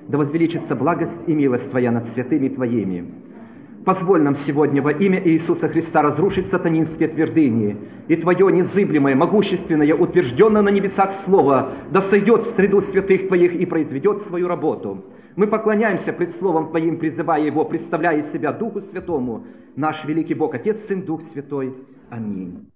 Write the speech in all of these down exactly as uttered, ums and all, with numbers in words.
да возвеличится благость и милость Твоя над святыми Твоими. Позволь нам сегодня во имя Иисуса Христа разрушить сатанинские твердыни, и Твое незыблемое, могущественное, утвержденное на небесах Слово да сойдет в среду святых Твоих и произведет свою работу. Мы поклоняемся пред Словом Твоим, призывая Его, представляя себя Духу Святому, наш великий Бог, Отец, Сын, Дух Святой. Аминь.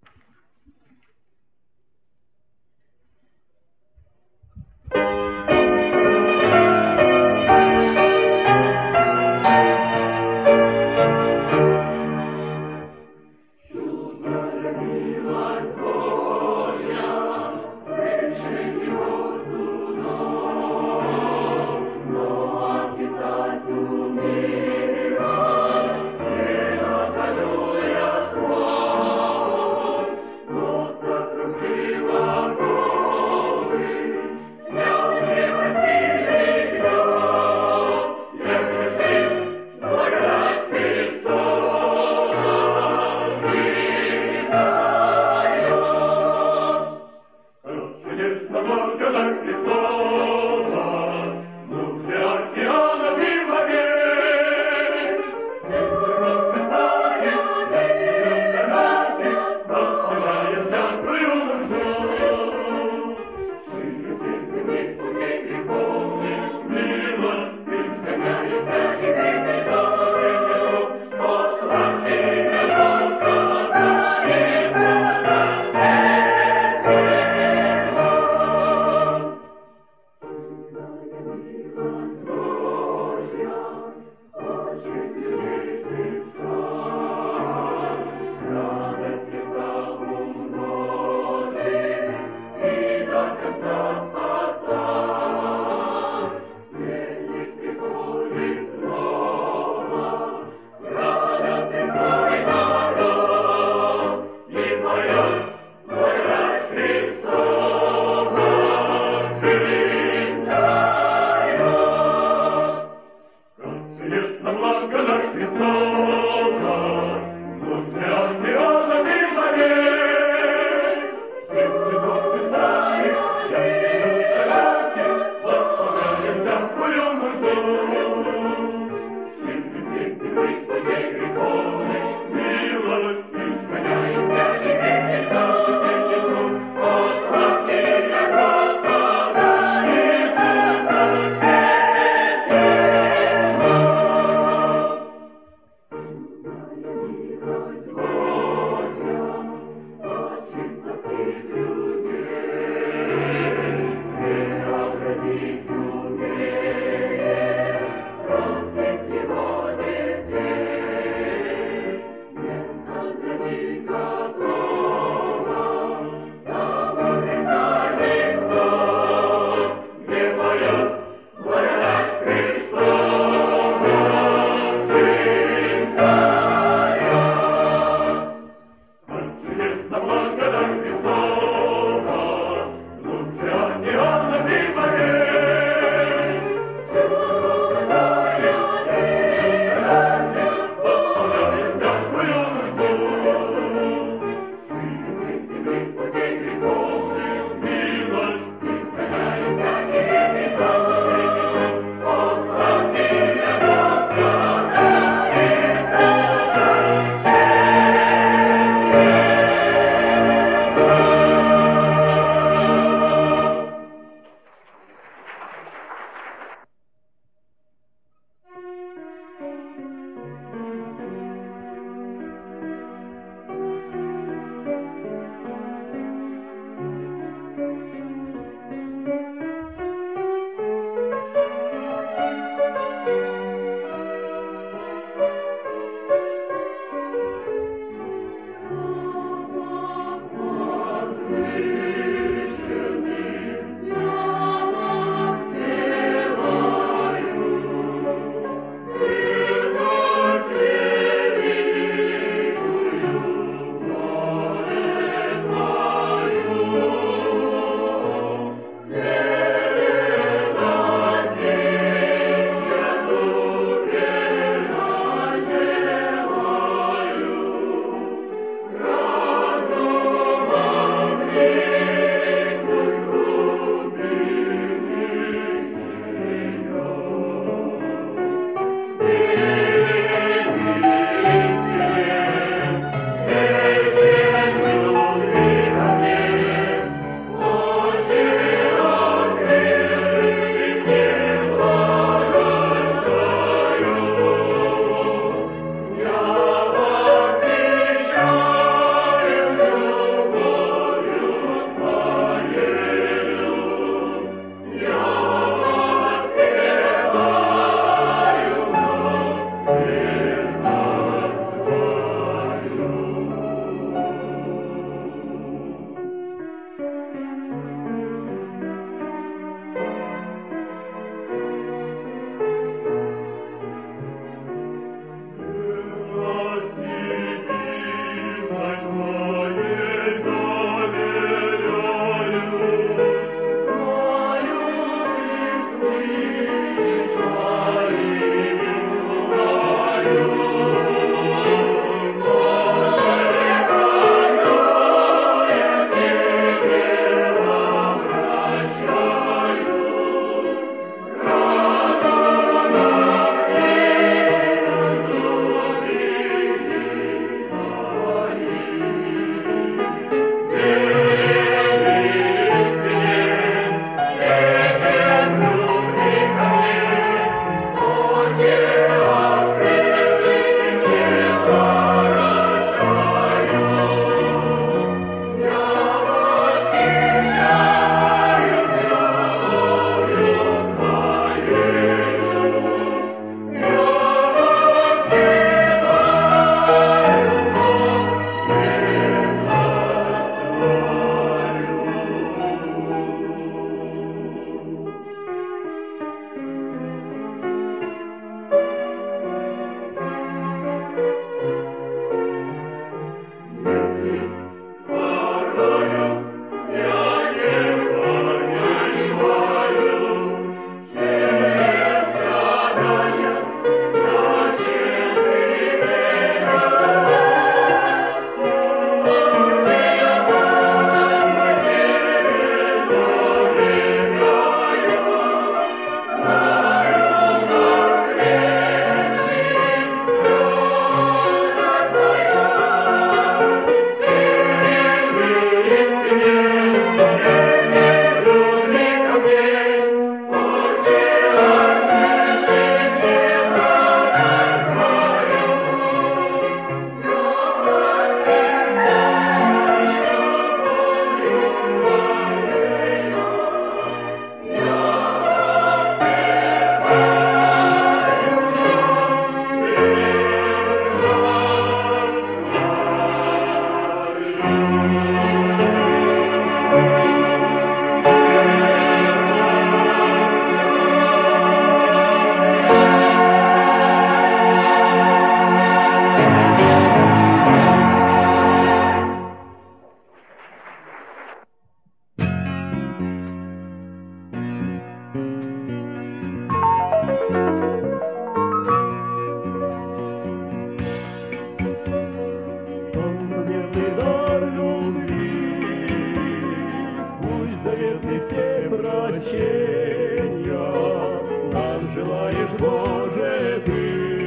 желаешь, Боже, Ты,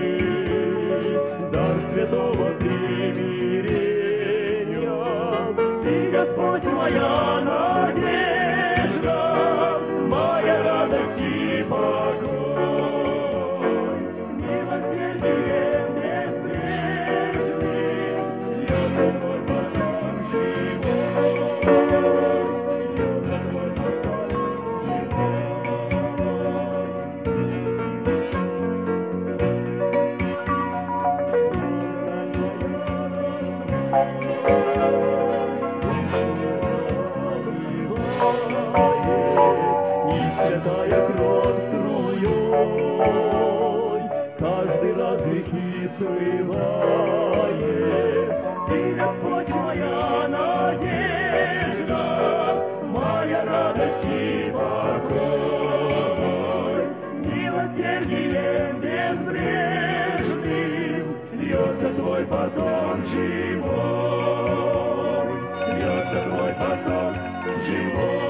дар святого примирения. Ты, Господь, моя надежда, моя радость и покой. Милосердием безбрежным льется Твой поток живой. Льется Твой поток живой. И святая кровь струей каждый раз грехи смывает. Ты, Господь, моя надежда, моя радость и покой. Милосердием безбрежным льется Твой поток живой. Льется Твой поток живой.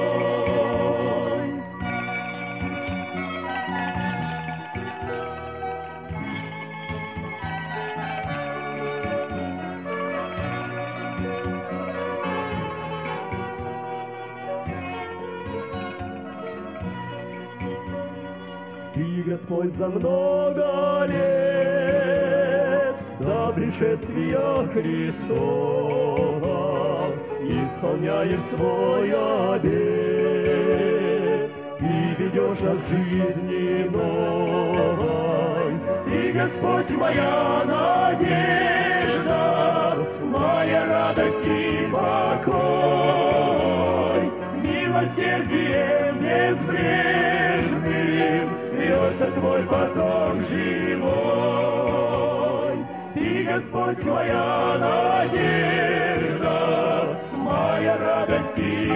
Ты, Господь, за много лет до пришествия Христова исполняешь свой обет и ведешь нас в жизни новой. Ты, Господь, моя надежда, моя радость и покой. Милосердием безбрежным льется Твой поток живой. Ты, Господь, моя надежда, моя радость и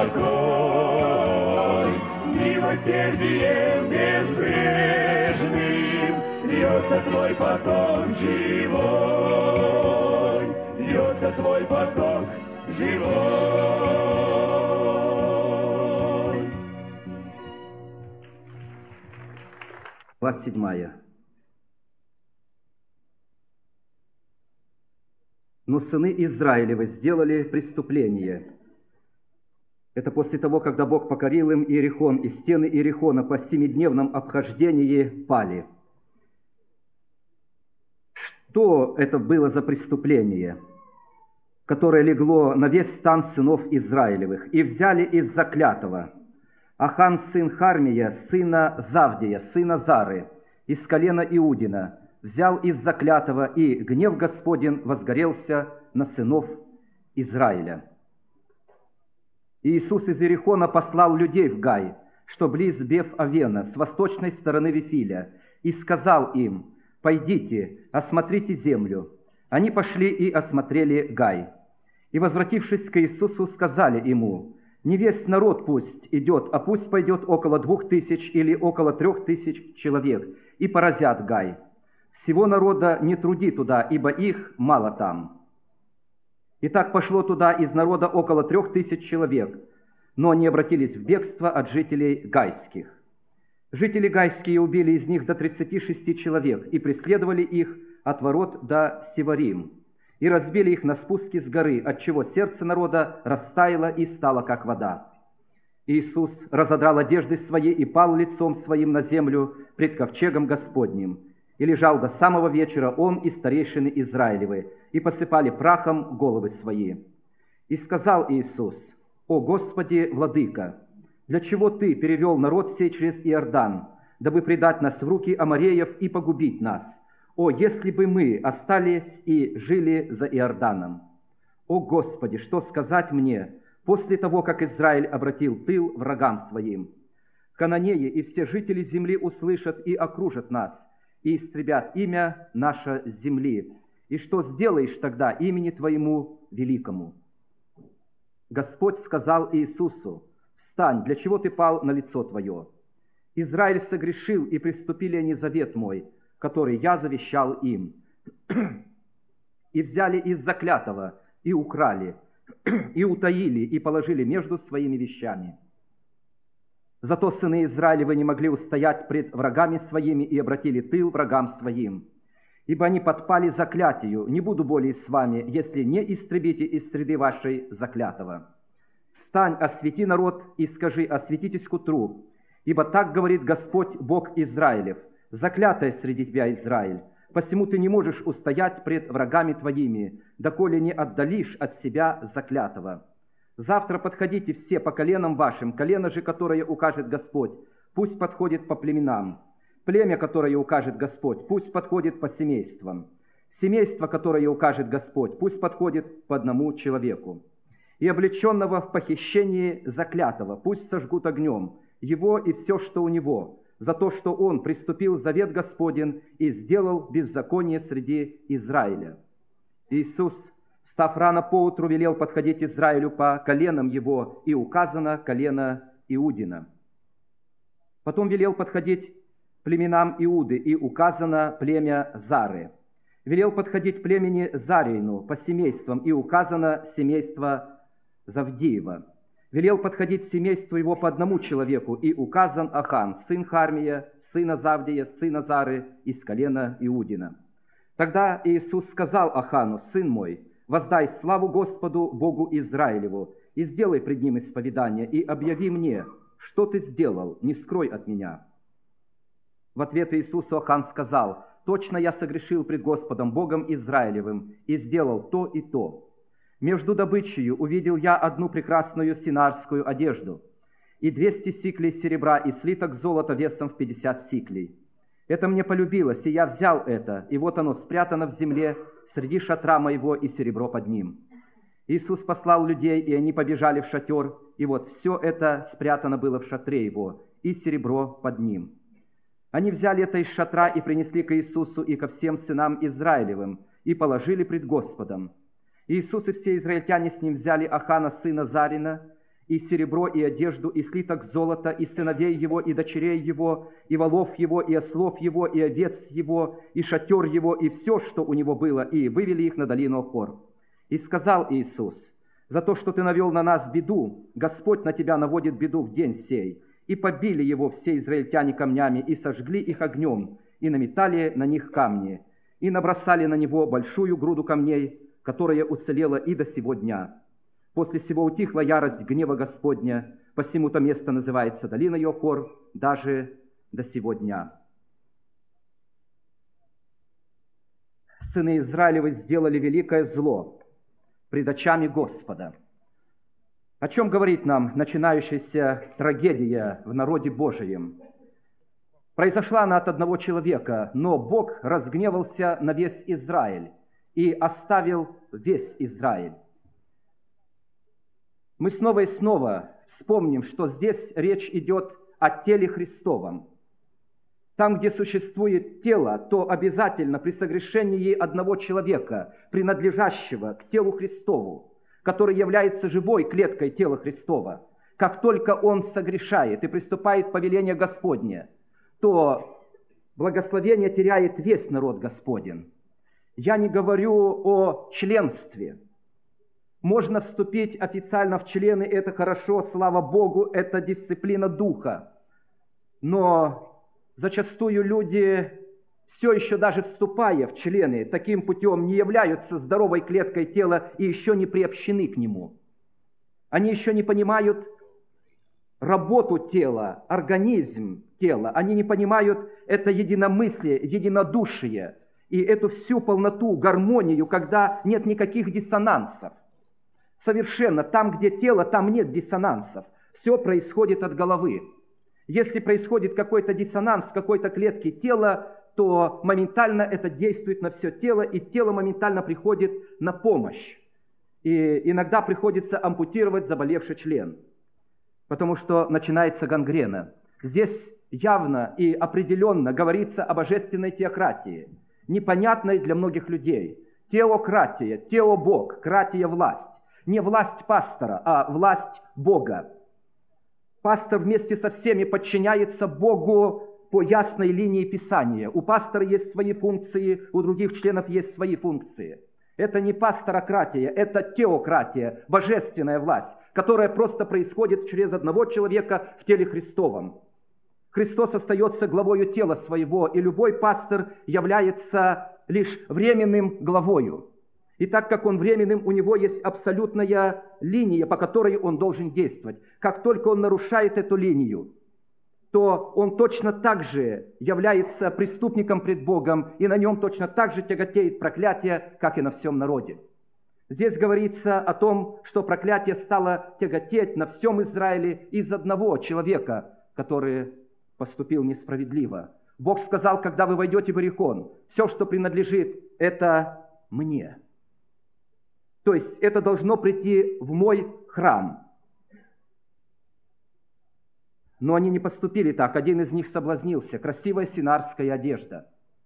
покой. Милосердием безбрежным льется Твой поток живой. Льется Твой поток живой. Глава седьмая. Но сыны Израилевы сделали преступление. Это после того, когда Бог покорил им Иерихон, и стены Иерихона по семидневном обхождении пали. Что это было за преступление, которое легло на весь стан сынов Израилевых? И взяли из заклятого Ахан, сын Хармия, сына Завдия, сына Зары, из колена Иудина, взял из заклятого, и гнев Господень возгорелся на сынов Израиля. И Иисус из Иерихона послал людей в Гай, что близ Беф-Авена, с восточной стороны Вифиля, и сказал им: «Пойдите, осмотрите землю». Они пошли и осмотрели Гай. И, возвратившись к Иисусу, сказали ему: «Не весь народ пусть идет, а пусть пойдет около двух тысяч или около трех тысяч человек, и поразят Гай. Всего народа не труди туда, ибо их мало там». И так пошло туда из народа около трех тысяч человек, но они обратились в бегство от жителей гайских. Жители гайские убили из них до тридцати шести человек и преследовали их от ворот до Севарим, и разбили их на спуске с горы, отчего сердце народа растаяло и стало, как вода. Иисус разодрал одежды свои и пал лицом своим на землю пред ковчегом Господним, и лежал до самого вечера он и старейшины Израилевы, и посыпали прахом головы свои. И сказал Иисус: «О Господи, Владыка, для чего Ты перевел народ сей через Иордан, дабы предать нас в руки амореев и погубить нас? О, если бы мы остались и жили за Иорданом! О Господи, что сказать мне после того, как Израиль обратил тыл врагам своим? Хананеи и все жители земли услышат и окружат нас, и истребят имя наше с земли. И что сделаешь тогда имени Твоему великому?» Господь сказал Иисусу: «Встань, для чего ты пал на лицо твое? Израиль согрешил, и приступили они завет мой, который я завещал им. И взяли из заклятого, и украли, и утаили, и положили между своими вещами. Зато сыны Израилевы не могли устоять пред врагами своими и обратили тыл врагам своим. Ибо они подпали заклятию: не буду более с вами, если не истребите из среды вашей заклятого. Встань, освети народ, и скажи: осветитесь к утру. Ибо так говорит Господь Бог Израилев: заклятое среди тебя, Израиль, посему ты не можешь устоять пред врагами твоими, доколе не отдалишь от себя заклятого. Завтра подходите все по коленам вашим, колено же, которое укажет Господь, пусть подходит по племенам. Племя, которое укажет Господь, пусть подходит по семействам. Семейство, которое укажет Господь, пусть подходит по одному человеку. И облеченного в похищении заклятого пусть сожгут огнем, его и все, что у него, за то, что он приступил завет Господень и сделал беззаконие среди Израиля. Иисус, встав рано поутру, велел подходить Израилю по коленам его, и указано колено Иудина. Потом велел подходить племенам Иуды, и указано племя Зары. Велел подходить племени Зарейну по семействам, и указано семейство Завдиева. Велел подходить семейству его по одному человеку, и указан Ахан, сын Хармия, сына Завдия, сына Зары, из колена Иудина. Тогда Иисус сказал Ахану: «Сын мой, воздай славу Господу Богу Израилеву, и сделай пред ним исповедание, и объяви мне, что ты сделал, не скрой от меня». В ответ Иисусу Ахан сказал: «Точно я согрешил пред Господом Богом Израилевым, и сделал то и то. Между добычею увидел я одну прекрасную синарскую одежду, и двести сиклей серебра, и слиток золота весом в пятьдесят сиклей. Это мне полюбилось, и я взял это, и вот оно спрятано в земле среди шатра моего, и серебро под ним». Иисус послал людей, и они побежали в шатер, и вот все это спрятано было в шатре его, и серебро под ним. Они взяли это из шатра и принесли к Иисусу и ко всем сынам Израилевым, и положили пред Господом. Иисус и все израильтяне с ним взяли Ахана, сына Зарина, и серебро, и одежду, и слиток золота, и сыновей его, и дочерей его, и волов его, и ослов его, и овец его, и шатер его, и все, что у него было, и вывели их на долину Хор. И сказал Иисус: «За то, что ты навел на нас беду, Господь на тебя наводит беду в день сей». И побили его все израильтяне камнями, и сожгли их огнем, и наметали на них камни, и набросали на него большую груду камней, которая уцелела и до сего дня. После сего утихла ярость гнева Господня, посему то место называется долина Йохор даже до сего дня. Сыны Израилевы сделали великое зло пред очами Господа. О чем говорит нам начинающаяся трагедия в народе Божием? Произошла она от одного человека, но Бог разгневался на весь Израиль и оставил весь Израиль. Мы снова и снова вспомним, что здесь речь идет о теле Христовом. Там, где существует тело, то обязательно при согрешении одного человека, принадлежащего к телу Христову, который является живой клеткой тела Христова, как только он согрешает и приступает повеление Господне, то благословение теряет весь народ Господень. Я не говорю о членстве. Можно вступить официально в члены, это хорошо, слава Богу, это дисциплина духа. Но зачастую люди, все еще даже вступая в члены, таким путем не являются здоровой клеткой тела и еще не приобщены к нему. Они еще не понимают работу тела, организм тела. Они не понимают это единомыслие, единодушие и эту всю полноту, гармонию, когда нет никаких диссонансов. Совершенно там, где тело, там нет диссонансов. Все происходит от головы. Если происходит какой-то диссонанс в какой-то клетке тела, то моментально это действует на все тело, и тело моментально приходит на помощь. И иногда приходится ампутировать заболевший член, потому что начинается гангрена. Здесь явно и определенно говорится о божественной теократии, непонятной для многих людей. Теократия, теобог, кратия власть. Не власть пастора, а власть Бога. Пастор вместе со всеми подчиняется Богу по ясной линии Писания. У пастора есть свои функции, у других членов есть свои функции. Это не пасторократия, это теократия, божественная власть, которая просто происходит через одного человека в теле Христовом. Христос остается главою тела своего, и любой пастор является лишь временным главою. И так как он временным, у него есть абсолютная линия, по которой он должен действовать. Как только он нарушает эту линию, то он точно так же является преступником пред Богом, и на нем точно так же тяготеет проклятие, как и на всем народе. Здесь говорится о том, что проклятие стало тяготеть на всем Израиле из одного человека, который поступил несправедливо. Бог сказал, когда вы войдете в Иерихон, все, что принадлежит, это мне. То есть это должно прийти в мой храм. Но они не поступили так. Один из них соблазнился. Красивая синарская одежда.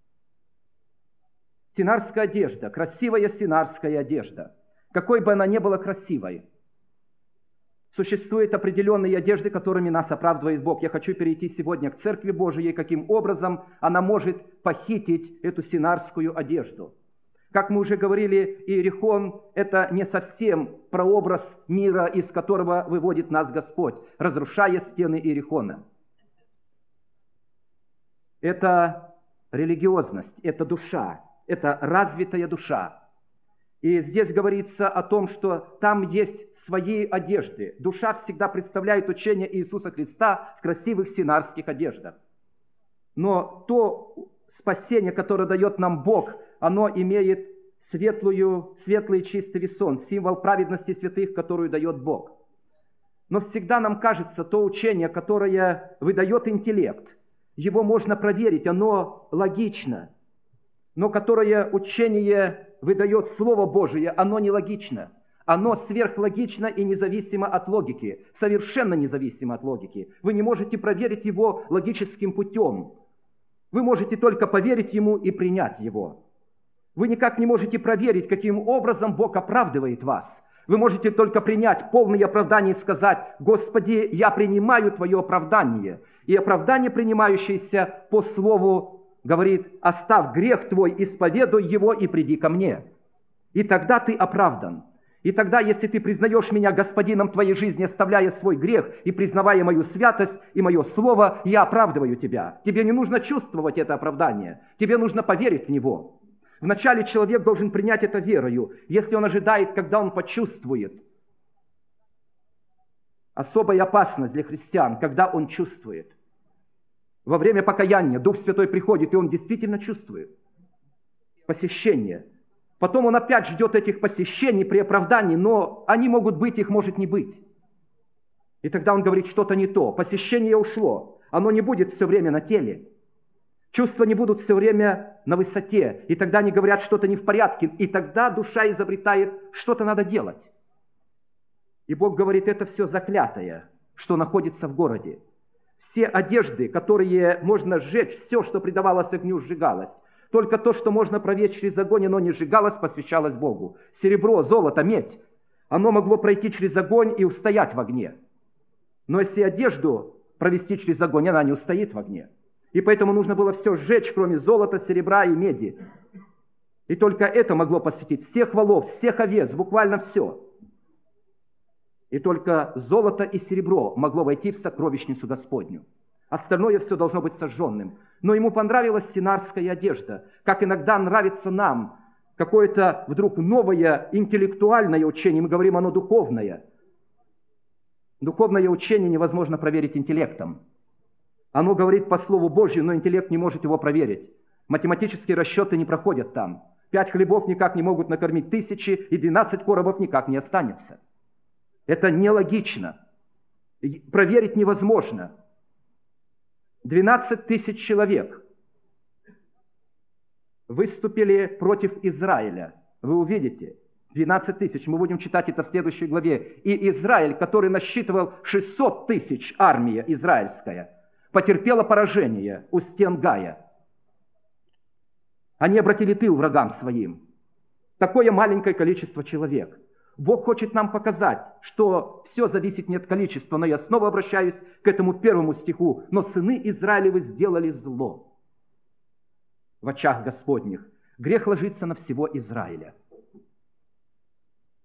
Синарская одежда, красивая синарская одежда. Какой бы она ни была красивой, существуют определенные одежды, которыми нас оправдывает Бог. Я хочу перейти сегодня к Церкви Божией, каким образом она может похитить эту синарскую одежду. Как мы уже говорили, Иерихон – это не совсем прообраз мира, из которого выводит нас Господь, разрушая стены Иерихона. Это религиозность, это душа, это развитая душа. И здесь говорится о том, что там есть свои одежды. Душа всегда представляет учение Иисуса Христа в красивых синарских одеждах. Но то спасение, которое дает нам Бог, оно имеет светлую, светлый чистый весон, символ праведности святых, которую дает Бог. Но всегда нам кажется, то учение, которое выдает интеллект, его можно проверить, оно логично. Но которое учение выдает Слово Божие, оно нелогично. Оно сверхлогично и независимо от логики, совершенно независимо от логики. Вы не можете проверить его логическим путем. Вы можете только поверить ему и принять его. Вы никак не можете проверить, каким образом Бог оправдывает вас. Вы можете только принять полное оправдание и сказать: «Господи, я принимаю Твое оправдание». И оправдание, принимающееся по слову, говорит: «Оставь грех твой, исповедуй его и приди ко мне». И тогда ты оправдан. И тогда, если ты признаешь меня господином твоей жизни, оставляя свой грех и признавая мою святость и мое слово, я оправдываю тебя. Тебе не нужно чувствовать это оправдание. Тебе нужно поверить в него. Вначале человек должен принять это верою, если он ожидает, когда он почувствует. Особая опасность для христиан, когда он чувствует. Во время покаяния Дух Святой приходит, и он действительно чувствует посещение. Потом он опять ждет этих посещений при оправдании, но они могут быть, их может не быть. И тогда он говорит: что-то не то, посещение ушло, оно не будет все время на теле. Чувства не будут все время на высоте, и тогда они говорят, что-то не в порядке, и тогда душа изобретает, что-то надо делать. И Бог говорит: это все заклятое, что находится в городе. Все одежды, которые можно сжечь, все, что предавалось огню, сжигалось. Только то, что можно провести через огонь, оно не сжигалось, посвящалось Богу. Серебро, золото, медь, оно могло пройти через огонь и устоять в огне. Но если одежду провести через огонь, она не устоит в огне. И поэтому нужно было все сжечь, кроме золота, серебра и меди. И только это могло посвятить всех волов, всех овец, буквально все. И только золото и серебро могло войти в сокровищницу Господню. Остальное все должно быть сожженным. Но ему понравилась синарская одежда, как иногда нравится нам какое-то вдруг новое интеллектуальное учение. Мы говорим, оно духовное. Духовное учение невозможно проверить интеллектом. Оно говорит по Слову Божьему, но интеллект не может его проверить. Математические расчеты не проходят там. Пять хлебов никак не могут накормить тысячи, и двенадцать коробов никак не останется. Это нелогично. Проверить невозможно. двенадцать тысяч человек выступили против Израиля. Вы увидите, двенадцать тысяч. Мы будем читать это в следующей главе. И Израиль, который насчитывал шестьсот тысяч, армия израильская, потерпела поражение у стен Гая. Они обратили тыл врагам своим. Такое маленькое количество человек. Бог хочет нам показать, что все зависит не от количества, но я снова обращаюсь к этому первому стиху. «Но сыны Израилевы сделали зло в очах Господних». Грех ложится на всего Израиля.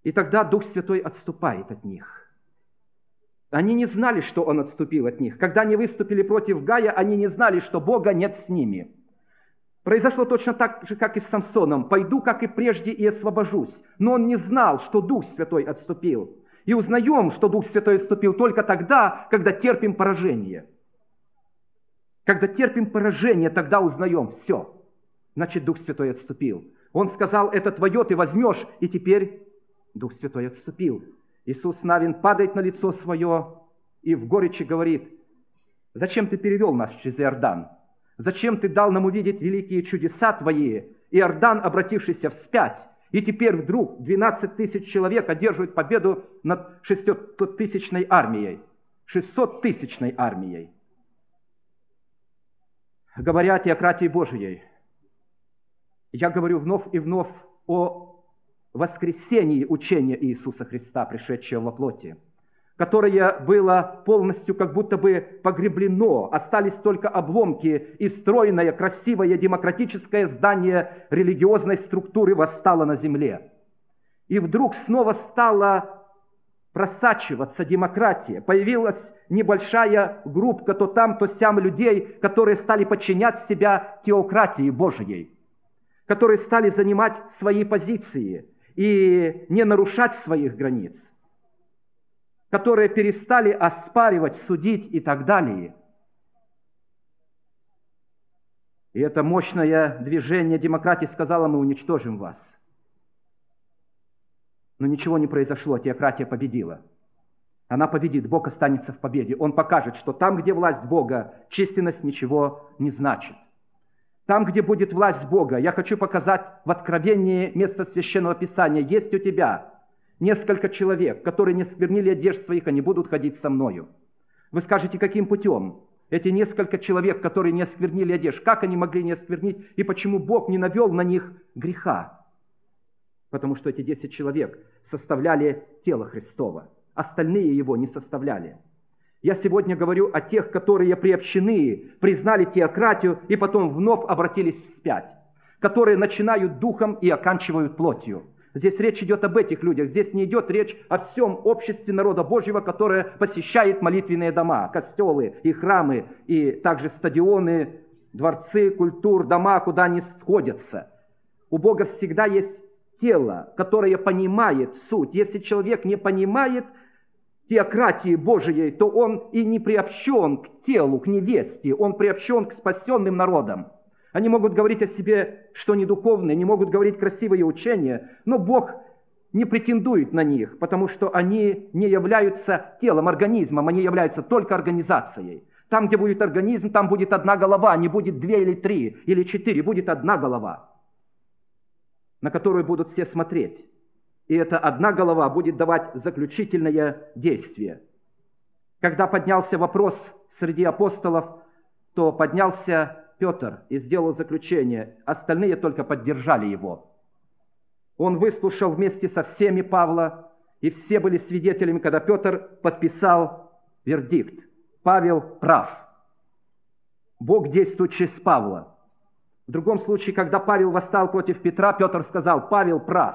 И тогда Дух Святой отступает от них. Они не знали, что Он отступил от них. Когда они выступили против Гая, они не знали, что Бога нет с ними. Произошло точно так же, как и с Самсоном. «Пойду, как и прежде, и освобожусь». Но он не знал, что Дух Святой отступил. И узнаем, что Дух Святой отступил только тогда, когда терпим поражение. Когда терпим поражение, тогда узнаем все. Значит, Дух Святой отступил. Он сказал: это твое, ты возьмешь. И теперь Дух Святой отступил. Иисус Навин падает на лицо свое и в горечи говорит: зачем ты перевел нас через Иордан? Зачем ты дал нам увидеть великие чудеса твои? Иордан, обратившийся вспять. И теперь вдруг двенадцать тысяч человек одерживают победу над шестисоттысячной армией. шестисоттысячной армией. Говоря о теократии Божией, я говорю вновь и вновь о воскресении учения Иисуса Христа, пришедшего во плоти, которое было полностью как будто бы погреблено, остались только обломки, и стройное, красивое, демократическое здание религиозной структуры восстало на земле. И вдруг снова стала просачиваться демократия. Появилась небольшая группка то там, то сям людей, которые стали подчинять себя теократии Божией, которые стали занимать свои позиции и не нарушать своих границ, которые перестали оспаривать, судить и так далее. И это мощное движение демократии сказало: мы уничтожим вас. Но ничего не произошло, теократия победила. Она победит, Бог останется в победе. Он покажет, что там, где власть Бога, численность ничего не значит. Там, где будет власть Бога, я хочу показать в Откровении место Священного Писания. Есть у тебя несколько человек, которые не сквернили одежд своих, они будут ходить со мною. Вы скажете, каким путем? Эти несколько человек, которые не осквернили одежд, как они могли не осквернить, и почему Бог не навел на них греха? Потому что эти десять человек составляли тело Христово, остальные его не составляли. Я сегодня говорю о тех, которые приобщены, признали теократию и потом вновь обратились вспять, которые начинают духом и оканчивают плотью. Здесь речь идет об этих людях. Здесь не идет речь о всем обществе народа Божьего, которое посещает молитвенные дома, костелы и храмы, и также стадионы, дворцы, культур, дома, куда они сходятся. У Бога всегда есть тело, которое понимает суть. Если человек не понимает теократии Божией, то он и не приобщен к телу, к невесте, он приобщен к спасенным народам. Они могут говорить о себе, что не духовные, не могут говорить красивые учения, но Бог не претендует на них, потому что они не являются телом, организмом, они являются только организацией. Там, где будет организм, там будет одна голова, не будет две или три или четыре, будет одна голова, на которую будут все смотреть. И эта одна голова будет давать заключительное действие. Когда поднялся вопрос среди апостолов, то поднялся Петр и сделал заключение. Остальные только поддержали его. Он выслушал вместе со всеми Павла, и все были свидетелями, когда Петр подписал вердикт. Павел прав. Бог действует через Павла. В другом случае, когда Павел восстал против Петра, Петр сказал: Павел прав.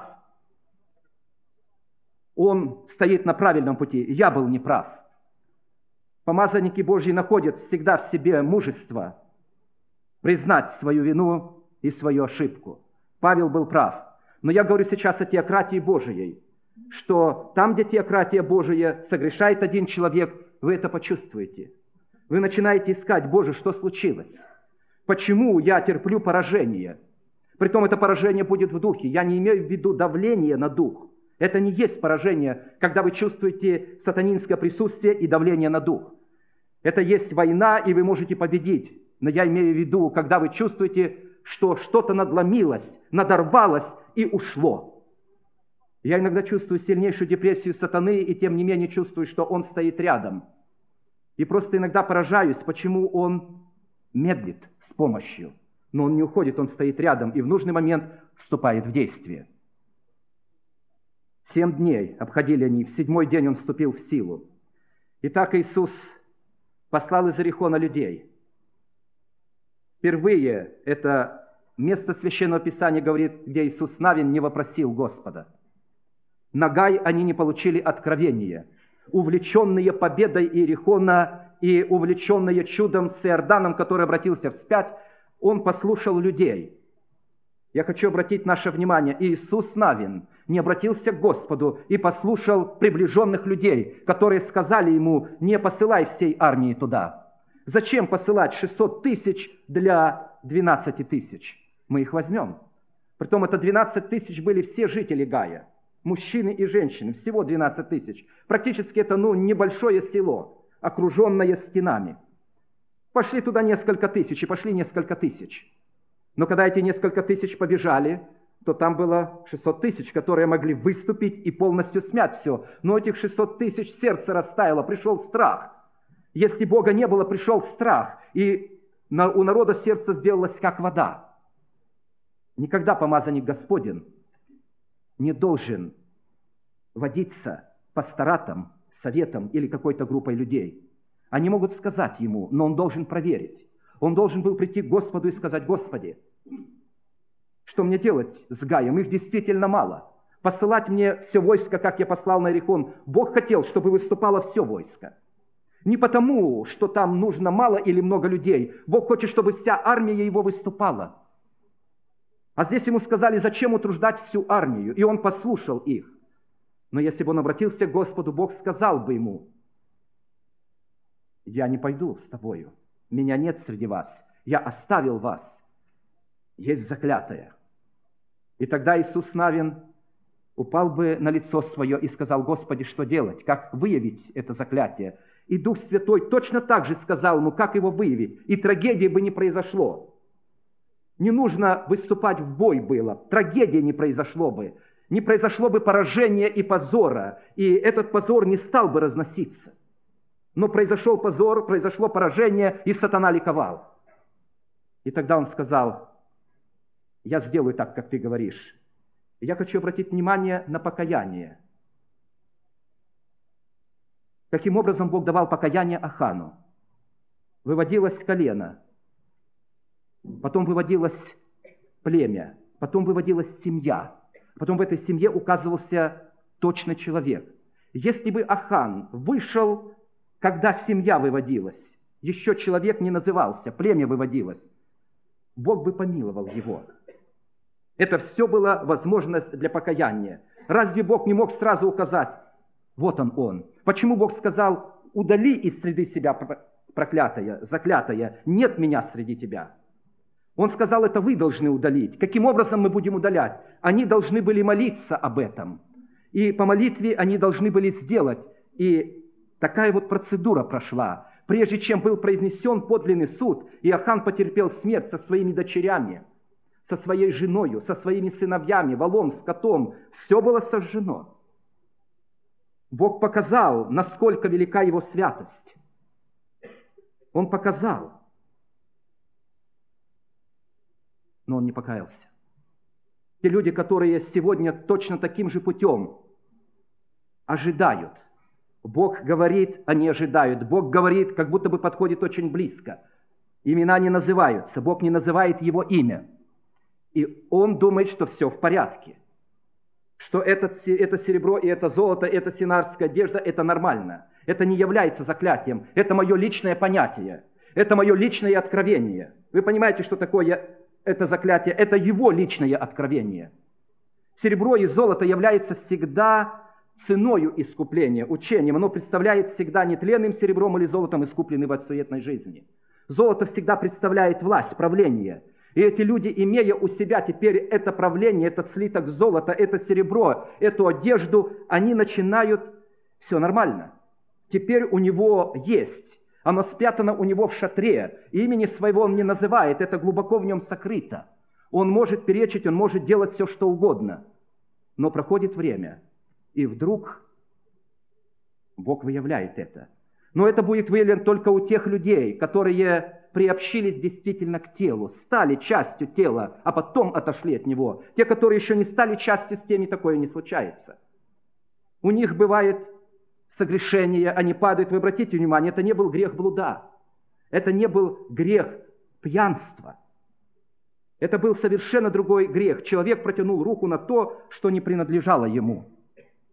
Он стоит на правильном пути. Я был неправ. Помазанники Божьи находят всегда в себе мужество признать свою вину и свою ошибку. Павел был прав. Но я говорю сейчас о теократии Божией, что там, где теократия Божия, согрешает один человек, вы это почувствуете. Вы начинаете искать: Боже, что случилось? Почему я терплю поражение? Притом это поражение будет в духе. Я не имею в виду давление на дух. Это не есть поражение, когда вы чувствуете сатанинское присутствие и давление на дух. Это есть война, и вы можете победить. Но я имею в виду, когда вы чувствуете, что что-то надломилось, надорвалось и ушло. Я иногда чувствую сильнейшую депрессию сатаны, и тем не менее чувствую, что он стоит рядом. И просто иногда поражаюсь, почему он медлит с помощью. Но он не уходит, он стоит рядом и в нужный момент вступает в действие. Семь дней обходили они, в седьмой день он вступил в силу. Итак, Иисус послал из Иерихона людей. Впервые это место Священного Писания говорит, где Иисус Навин не вопросил Господа. На Гай они не получили откровения. Увлеченные победой Иерихона и увлеченные чудом с Иорданом, который обратился вспять, он послушал людей. Я хочу обратить наше внимание, Иисус Навин не обратился к Господу и послушал приближенных людей, которые сказали ему: не посылай всей армии туда. Зачем посылать шестьсот тысяч для двенадцати тысяч? Мы их возьмем. Притом это двенадцать тысяч были все жители Гая, мужчины и женщины, всего двенадцать тысяч. Практически это ну, небольшое село, окруженное стенами. Пошли туда несколько тысяч, и пошли несколько тысяч. Но когда эти несколько тысяч побежали, то там было шестьсот тысяч, которые могли выступить и полностью смять все. Но этих шестьсот тысяч сердце растаяло, пришел страх. Если Бога не было, пришел страх, и у народа сердце сделалось как вода. Никогда помазанник Господень не должен водиться пасторатом, советом или какой-то группой людей. Они могут сказать ему, но он должен проверить. Он должен был прийти к Господу и сказать: Господи, что мне делать с Гаем? Их действительно мало. Посылать мне все войско, как я послал на Иерихон. Бог хотел, чтобы выступало все войско. Не потому, что там нужно мало или много людей. Бог хочет, чтобы вся армия его выступала. А здесь ему сказали, зачем утруждать всю армию, и он послушал их. Но если бы он обратился к Господу, Бог сказал бы ему: я не пойду с тобою, меня нет среди вас, я оставил вас, есть заклятое. И тогда Иисус Навин упал бы на лицо свое и сказал: Господи, что делать, как выявить это заклятие? И Дух Святой точно так же сказал ему, как его выявить, и трагедии бы не произошло. Не нужно выступать в бой было, трагедии не произошло бы, не произошло бы поражения и позора, и этот позор не стал бы разноситься. Но произошел позор, произошло поражение, и сатана ликовал. И тогда он сказал: я сделаю так, как ты говоришь. И я хочу обратить внимание на покаяние. Каким образом Бог давал покаяние Ахану? Выводилось колено, потом выводилось племя, потом выводилась семья, потом в этой семье указывался точный человек. Если бы Ахан вышел, когда семья выводилась, еще человек не назывался, племя выводилось, Бог бы помиловал его. Это все была возможность для покаяния. Разве Бог не мог сразу указать: вот он он? Почему Бог сказал: удали из среды себя проклятое, заклятое, нет меня среди тебя? Он сказал: это вы должны удалить. Каким образом мы будем удалять? Они должны были молиться об этом. И по молитве они должны были сделать. И такая вот процедура прошла. Прежде чем был произнесен подлинный суд, Иоанн потерпел смерть со своими дочерями, со своей женою, со своими сыновьями, волом, скотом. Все было сожжено. Бог показал, насколько велика его святость. Он показал. Но он не покаялся. Те люди, которые сегодня точно таким же путем ожидают. Бог говорит, они ожидают. Бог говорит, как будто бы подходит очень близко. Имена не называются, Бог не называет его имя. И он думает, что все в порядке. Что это, это серебро и это золото, это синарская одежда, это нормально. Это не является заклятием. Это мое личное понятие. Это мое личное откровение. Вы понимаете, что такое это заклятие? Это его личное откровение. Серебро и золото является всегда ценою искупления, учением. Оно представляет всегда нетленным серебром или золотом, искупленным в отсуетной жизни. Золото всегда представляет власть, правление. И эти люди, имея у себя теперь это правление, этот слиток золота, это серебро, эту одежду, они начинают, все нормально. Теперь у него есть, оно спрятано у него в шатре, имени своего он не называет, это глубоко в нем сокрыто. Он может перечить, он может делать все, что угодно. Но проходит время, и вдруг Бог выявляет это. Но это будет выявлено только у тех людей, которые приобщились действительно к телу, стали частью тела, а потом отошли от него. Те, которые еще не стали частью, с теми такое не случается. У них бывает согрешение, они падают. Вы обратите внимание, это не был грех блуда. Это не был грех пьянства. Это был совершенно другой грех. Человек протянул руку на то, что не принадлежало ему.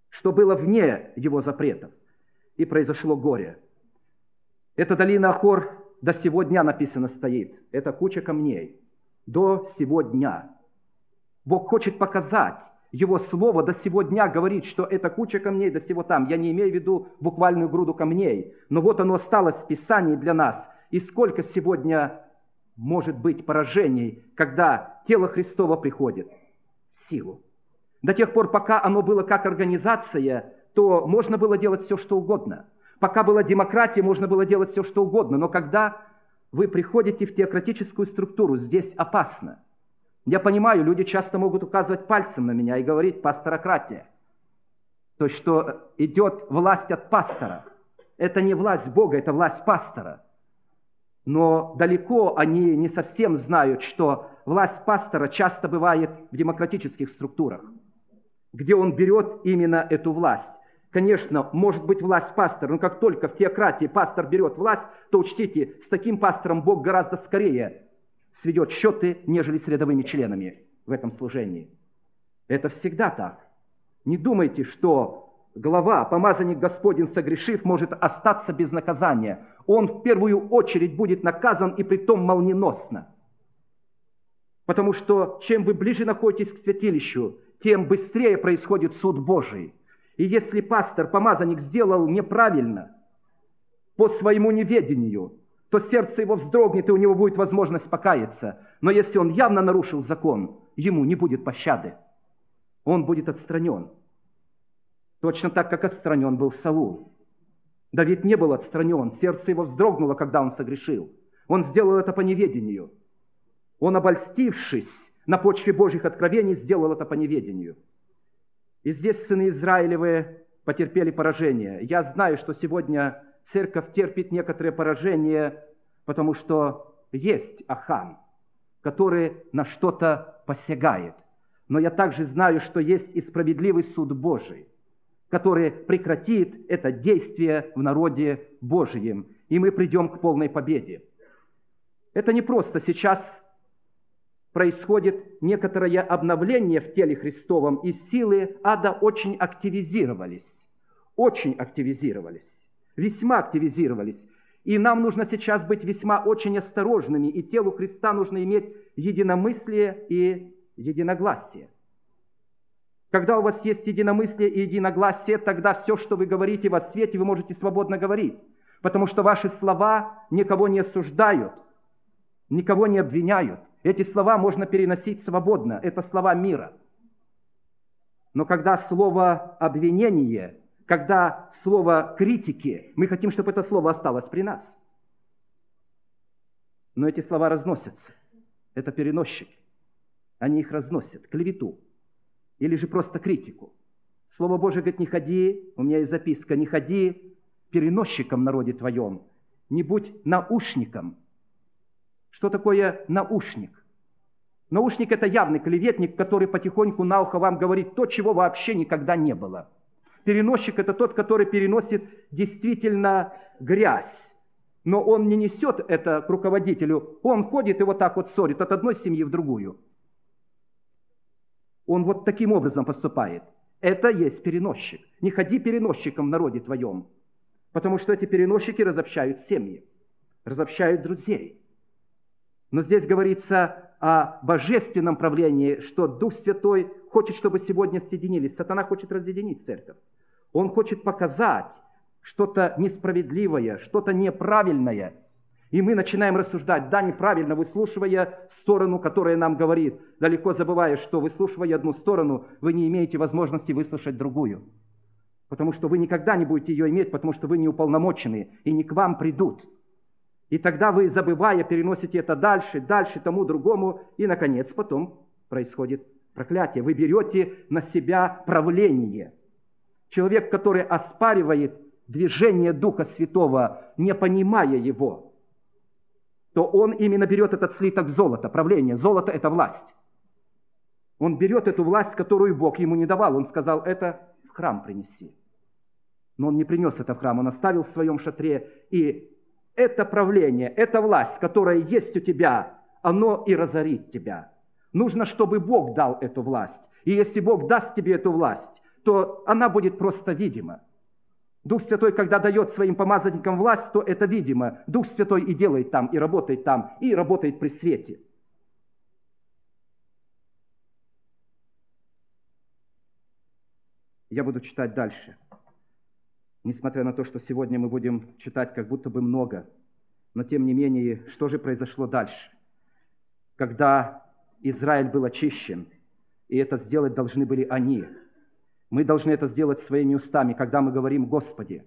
что было вне его запретов. И произошло горе. Эта долина Ахор до сего дня написано стоит. Это куча камней. До сего дня. Бог хочет показать. Его слово до сего дня говорит, что это куча камней до сего там. Я не имею в виду буквальную груду камней. Но вот оно осталось в Писании для нас. И сколько сегодня может быть поражений, когда тело Христово приходит в силу. До тех пор, пока оно было как организация, то можно было делать все, что угодно. Пока была демократия, можно было делать все, что угодно. Но когда вы приходите в теократическую структуру, здесь опасно. Я понимаю, люди часто могут указывать пальцем на меня и говорить «пасторократия». То есть, что идет власть от пастора. Это не власть Бога, это власть пастора. Но далеко они не совсем знают, что власть пастора часто бывает в демократических структурах, где он берет именно эту власть. Конечно, может быть власть пастора, но как только в теократии пастор берет власть, то учтите, с таким пастором Бог гораздо скорее сведет счеты, нежели с рядовыми членами в этом служении. Это всегда так. Не думайте, что глава, помазанник Господень согрешив, может остаться без наказания. Он в первую очередь будет наказан, и притом молниеносно. Потому что чем вы ближе находитесь к святилищу, тем быстрее происходит суд Божий. И если пастор, помазанник сделал неправильно, по своему неведению, то сердце его вздрогнет, и у него будет возможность покаяться. Но если он явно нарушил закон, ему не будет пощады. Он будет отстранен. Точно так, как отстранен был Саул. Давид не был отстранен, сердце его вздрогнуло, когда он согрешил. Он сделал это по неведению. Он, обольстившись на почве Божьих откровений, сделал это по неведению. И здесь сыны Израилевы потерпели поражение. Я знаю, что сегодня церковь терпит некоторые поражения, потому что есть Ахан, который на что-то посягает. Но я также знаю, что есть и справедливый суд Божий, который прекратит это действие в народе Божьем, и мы придем к полной победе. Это не просто сейчас происходит некоторое обновление в теле Христовом, и силы ада очень активизировались, очень активизировались, весьма активизировались. И нам нужно сейчас быть весьма очень осторожными, и телу Христа нужно иметь единомыслие и единогласие. Когда у вас есть единомыслие и единогласие, тогда все, что вы говорите во свете, вы можете свободно говорить, потому что ваши слова никого не осуждают, никого не обвиняют. Эти слова можно переносить свободно, это слова мира. Но когда слово обвинение, когда слово критики, мы хотим, чтобы это слово осталось при нас. Но эти слова разносятся. Это переносчики. Они их разносят, клевету. Или же просто критику. Слово Божие говорит, не ходи, у меня есть записка, не ходи переносчиком в народе твоем, не будь наушником. Что такое наушник? Наушник – это явный клеветник, который потихоньку на ухо вам говорит то, чего вообще никогда не было. Переносчик – это тот, который переносит действительно грязь. Но он не несет это к руководителю, он ходит и вот так вот ссорит от одной семьи в другую. Он вот таким образом поступает. Это есть переносчик. Не ходи переносчиком в народе твоем, потому что эти переносчики разобщают семьи, разобщают друзей. Но здесь говорится о божественном правлении, что Дух Святой хочет, чтобы сегодня соединились. Сатана хочет разъединить церковь. Он хочет показать что-то несправедливое, что-то неправильное. И мы начинаем рассуждать, да, неправильно, выслушивая сторону, которая нам говорит, далеко забывая, что выслушивая одну сторону, вы не имеете возможности выслушать другую. Потому что вы никогда не будете ее иметь, потому что вы не уполномочены, и не к вам придут. И тогда вы, забывая, переносите это дальше, дальше, тому, другому, и, наконец, потом происходит проклятие. Вы берете на себя правление. Человек, который оспаривает движение Духа Святого, не понимая его, то он именно берет этот слиток золота, правление. Золото – это власть. Он берет эту власть, которую Бог ему не давал. Он сказал, это в храм принеси. Но он не принес это в храм, он оставил в своем шатре. И это правление, эта власть, которая есть у тебя, оно и разорит тебя. Нужно, чтобы Бог дал эту власть. И если Бог даст тебе эту власть, то она будет просто видима. Дух Святой, когда дает своим помазанникам власть, то это видимо. Дух Святой и делает там, и работает там, и работает при свете. Я буду читать дальше. Несмотря на то, что сегодня мы будем читать как будто бы много, но тем не менее, что же произошло дальше? Когда Израиль был очищен, и это сделать должны были они. Мы должны это сделать своими устами, когда мы говорим: Господи,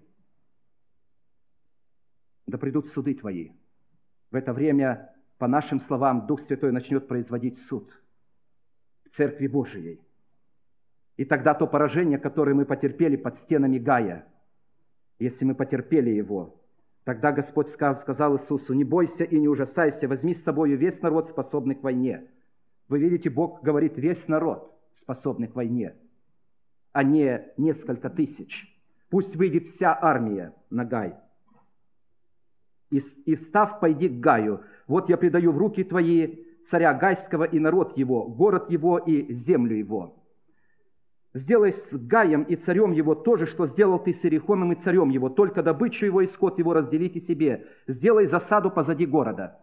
да придут суды Твои. В это время, по нашим словам, Дух Святой начнет производить суд в Церкви Божией. И тогда то поражение, которое мы потерпели под стенами Гая, если мы потерпели его, тогда Господь сказал Иисусу: не бойся и не ужасайся, возьми с собой весь народ, способный к войне. Вы видите, Бог говорит: весь народ, способный к войне, а не несколько тысяч. Пусть выйдет вся армия на Гай. И, и встав, пойди к Гаю. Вот я предаю в руки твои царя Гайского и народ его, город его и землю его. Сделай с Гаем и царем его то же, что сделал ты с Иерихоном и царем его, только добычу его и скот его разделите себе. Сделай засаду позади города.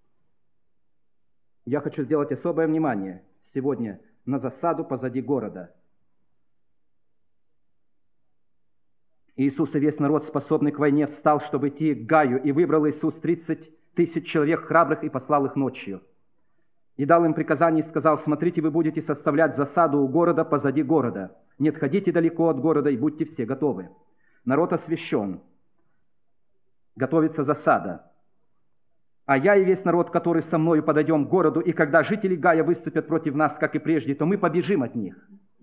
Я хочу сделать особое внимание сегодня на засаду позади города. Иисус и весь народ, способный к войне, встал, чтобы идти к Гаю, и выбрал Иисус тридцать тысяч человек храбрых и послал их ночью. И дал им приказание и сказал: смотрите, вы будете составлять засаду у города позади города. Не отходите далеко от города и будьте все готовы. Народ освящен. Готовится засада. А я и весь народ, который со мною, подойдем к городу, и когда жители Гая выступят против нас, как и прежде, то мы побежим от них.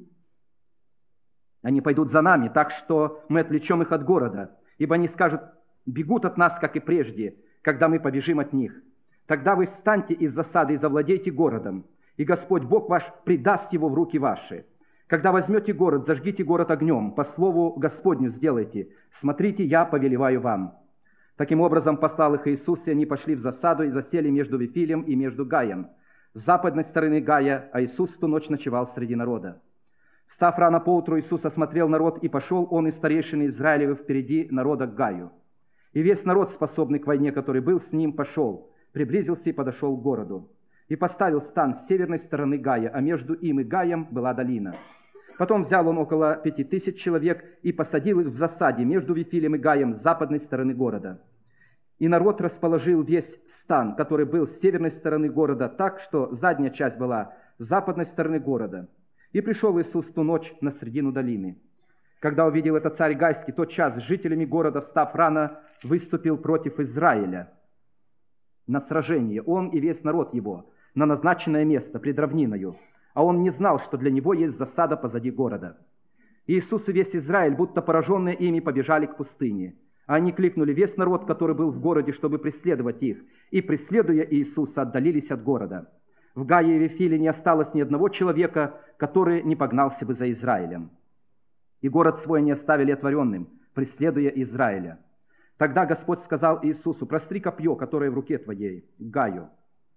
Они пойдут за нами, так что мы отвлечем их от города, ибо они скажут: бегут от нас, как и прежде, когда мы побежим от них. Тогда вы встаньте из засады и завладейте городом, и Господь Бог ваш предаст его в руки ваши. Когда возьмете город, зажгите город огнем, по слову Господню сделайте. Смотрите, я повелеваю вам». Таким образом послал их Иисус, и они пошли в засаду и засели между Вифилем и между Гаем, с западной стороны Гая, а Иисус в ту ночь ночевал среди народа. Встав рано поутру, Иисус осмотрел народ, и пошел он и старейшины Израилевы впереди народа к Гаю. И весь народ, способный к войне, который был с ним, пошел, приблизился и подошел к городу. И поставил стан с северной стороны Гая, а между им и Гаем была долина. Потом взял он около пяти тысяч человек и посадил их в засаде между Вифилем и Гаем с западной стороны города. И народ расположил весь стан, который был с северной стороны города, так, что задняя часть была с западной стороны города. И пришел Иисус ту ночь на средину долины. Когда увидел это царь Гайский, тот час с жителями города, встав рано, выступил против Израиля на сражение, он и весь народ его, на назначенное место пред равниною. А он не знал, что для него есть засада позади города. И Иисус и весь Израиль, будто пораженные ими, побежали к пустыне. А они кликнули весь народ, который был в городе, чтобы преследовать их, и, преследуя Иисуса, отдалились от города. В Гае и Вифиле не осталось ни одного человека, который не погнался бы за Израилем. И город свой не оставили отворенным, преследуя Израиля. Тогда Господь сказал Иисусу: простри копье, которое в руке твоей, к Гаю,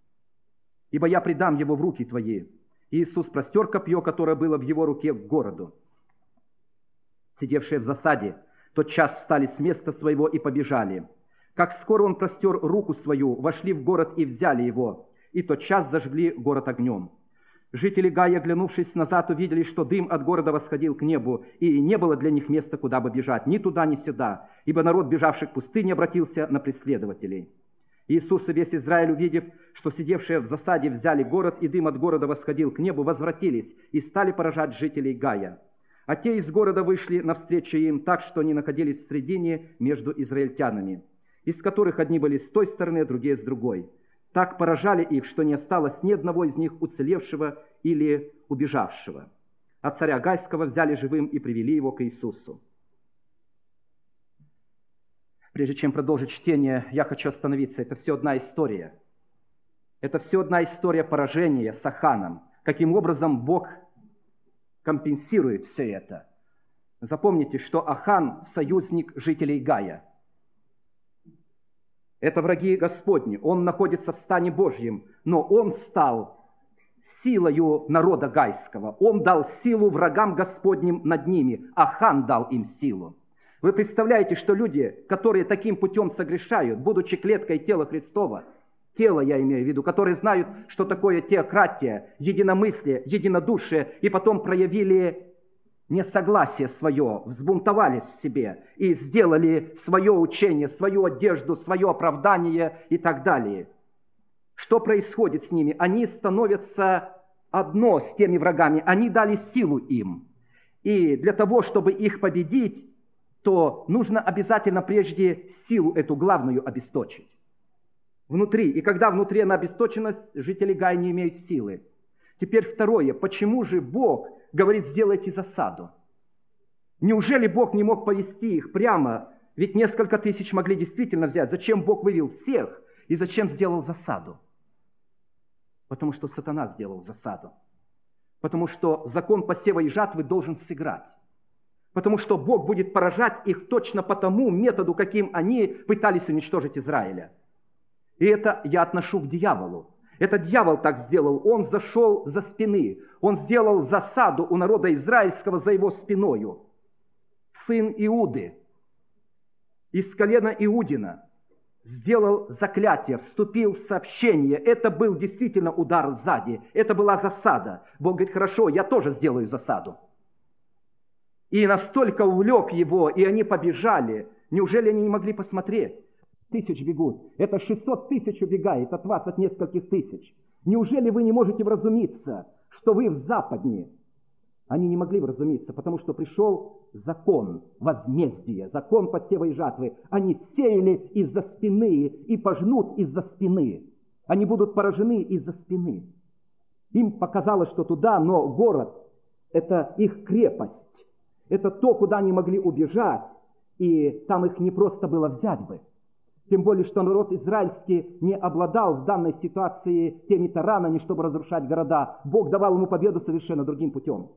ибо я предам его в руки твои. И Иисус простер копье, которое было в его руке, к городу. Сидевшие в засаде тотчас встали с места своего и побежали. Как скоро он простер руку свою, вошли в город и взяли его, и тотчас зажгли город огнем. Жители Гая, оглянувшись назад, увидели, что дым от города восходил к небу, и не было для них места, куда бы бежать, ни туда, ни сюда, ибо народ, бежавший к пустыне, обратился на преследователей. Иисус и весь Израиль, увидев, что сидевшие в засаде взяли город, и дым от города восходил к небу, возвратились и стали поражать жителей Гая. А те из города вышли навстречу им так, что они находились в средине между израильтянами, из которых одни были с той стороны, а другие с другой. Так поражали их, что не осталось ни одного из них уцелевшего или убежавшего. А царя Гайского взяли живым и привели его к Иисусу. Прежде чем продолжить чтение, я хочу остановиться. Это все одна история. Это все одна история поражения с Аханом. Каким образом Бог компенсирует все это. Запомните, что Ахан – союзник жителей Гая. Это враги Господни. Он находится в стане Божьем, но он стал силою народа гайского. Он дал силу врагам Господним над ними. Ахан дал им силу. Вы представляете, что люди, которые таким путем согрешают, будучи клеткой тела Христова, тело я имею в виду, которые знают, что такое теократия, единомыслие, единодушие, и потом проявили несогласие свое, взбунтовались в себе и сделали свое учение, свою одежду, свое оправдание и так далее. Что происходит с ними? Они становятся одно с теми врагами, они дали силу им. И для того, чтобы их победить, то нужно обязательно прежде силу эту главную обесточить. Внутри. И когда внутри она обесточена, жители Гаи не имеют силы. Теперь второе. Почему же Бог говорит, сделайте засаду? Неужели Бог не мог повести их прямо? Ведь несколько тысяч могли действительно взять. Зачем Бог вывел всех? И зачем сделал засаду? Потому что сатана сделал засаду. Потому что закон посева и жатвы должен сыграть. Потому что Бог будет поражать их точно по тому методу, каким они пытались уничтожить Израиля. И это я отношу к дьяволу. Это дьявол так сделал. Он зашел за спины. Он сделал засаду у народа израильского за его спиною. Сын Иуды из колена Иудина сделал заклятие, вступил в сообщение. Это был действительно удар сзади. Это была засада. Бог говорит, хорошо, я тоже сделаю засаду. И настолько увлек его, и они побежали. Неужели они не могли посмотреть? Тысяч бегут. Это шестьсот тысяч убегает от вас, от нескольких тысяч. Неужели вы не можете вразумиться, что вы в западне? Они не могли вразумиться, потому что пришел закон возмездия, закон посева и жатвы. Они сеяли из-за спины и пожнут из-за спины. Они будут поражены из-за спины. Им показалось, что туда, но город – это их крепость. Это то, куда они могли убежать, и там их не просто было взять бы. Тем более, что народ израильский не обладал в данной ситуации теми таранами, чтобы разрушать города. Бог давал ему победу совершенно другим путем.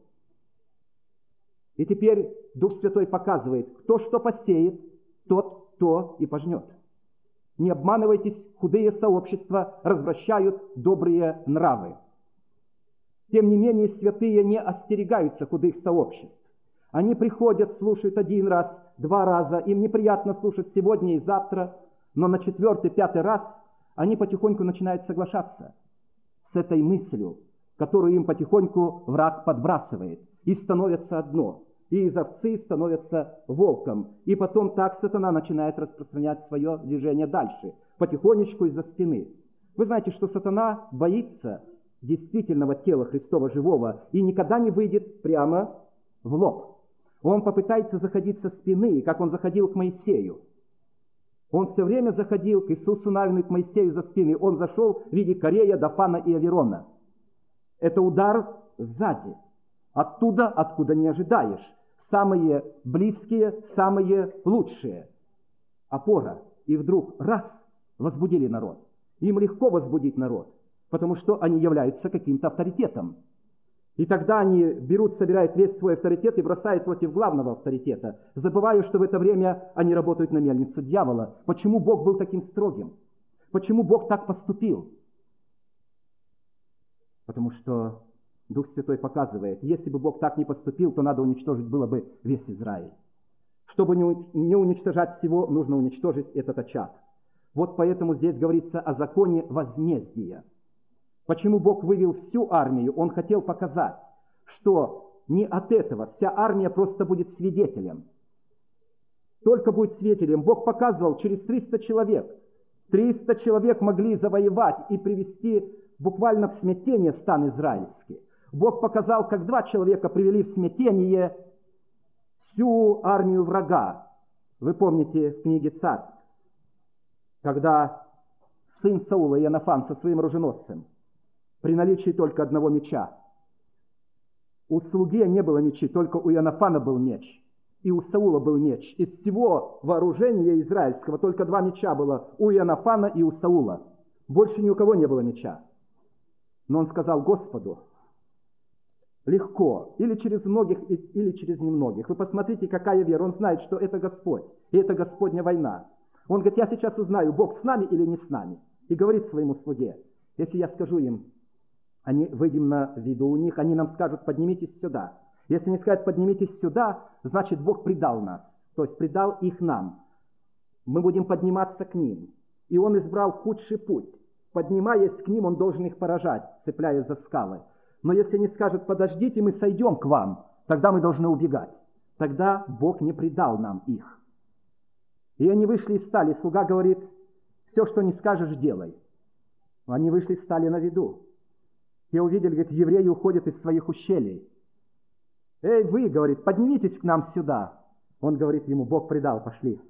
И теперь Дух Святой показывает, кто что посеет, тот то и пожнет. Не обманывайтесь, худые сообщества развращают добрые нравы. Тем не менее, святые не остерегаются худых сообществ. Они приходят, слушают один раз, два раза, им неприятно слушать сегодня и завтра, но на четвертый, пятый раз они потихоньку начинают соглашаться с этой мыслью, которую им потихоньку враг подбрасывает, и становятся одно. И из овцы становятся волком. И потом так сатана начинает распространять свое движение дальше, потихонечку из-за спины. Вы знаете, что сатана боится действительного тела Христова живого и никогда не выйдет прямо в лоб. Он попытается заходить со спины, как он заходил к Моисею. Он все время заходил к Иисусу Навину и к Моисею за спины. Он зашел в виде Корея, Дафана и Аверона. Это удар сзади. Оттуда, откуда не ожидаешь. Самые близкие, самые лучшие. Опора. И вдруг раз возбудили народ. Им легко возбудить народ, потому что они являются каким-то авторитетом. И тогда они берут, собирают весь свой авторитет и бросают против главного авторитета, забывая, что в это время они работают на мельницу дьявола. Почему Бог был таким строгим? Почему Бог так поступил? Потому что Дух Святой показывает, если бы Бог так не поступил, то надо уничтожить было бы весь Израиль. Чтобы не уничтожать всего, нужно уничтожить этот очаг. Вот поэтому здесь говорится о законе возмездия. Почему Бог вывел всю армию? Он хотел показать, что не от этого вся армия просто будет свидетелем. Только будет свидетелем. Бог показывал через триста человек. триста человек могли завоевать и привести буквально в смятение стан израильский. Бог показал, как два человека привели в смятение всю армию врага. Вы помните в книге Царств, когда сын Саула Иоаннафан со своим оруженосцем при наличии только одного меча. У слуги не было мечей, только у Иоаннафана был меч. И у Саула был меч. Из всего вооружения израильского только два меча было у Иоаннафана и у Саула. Больше ни у кого не было меча. Но он сказал Господу, легко, или через многих, или через немногих. Вы посмотрите, какая вера. Он знает, что это Господь, и это Господня война. Он говорит, я сейчас узнаю, Бог с нами или не с нами. И говорит своему слуге, если я скажу им, они, выйдем на виду у них, они нам скажут: поднимитесь сюда. Если они скажут: поднимитесь сюда, значит, Бог предал нас, то есть предал их нам. Мы будем подниматься к ним. И Он избрал худший путь. Поднимаясь к ним, Он должен их поражать, цепляясь за скалы. Но если они скажут: подождите, мы сойдем к вам, тогда мы должны убегать. Тогда Бог не предал нам их. И они вышли и стали. Слуга говорит: все, что не скажешь, делай. Они вышли и стали на виду. И увидели, говорит, евреи уходят из своих ущелий. Эй, вы, говорит, поднимитесь к нам сюда. Он говорит ему: Бог предал, пошли.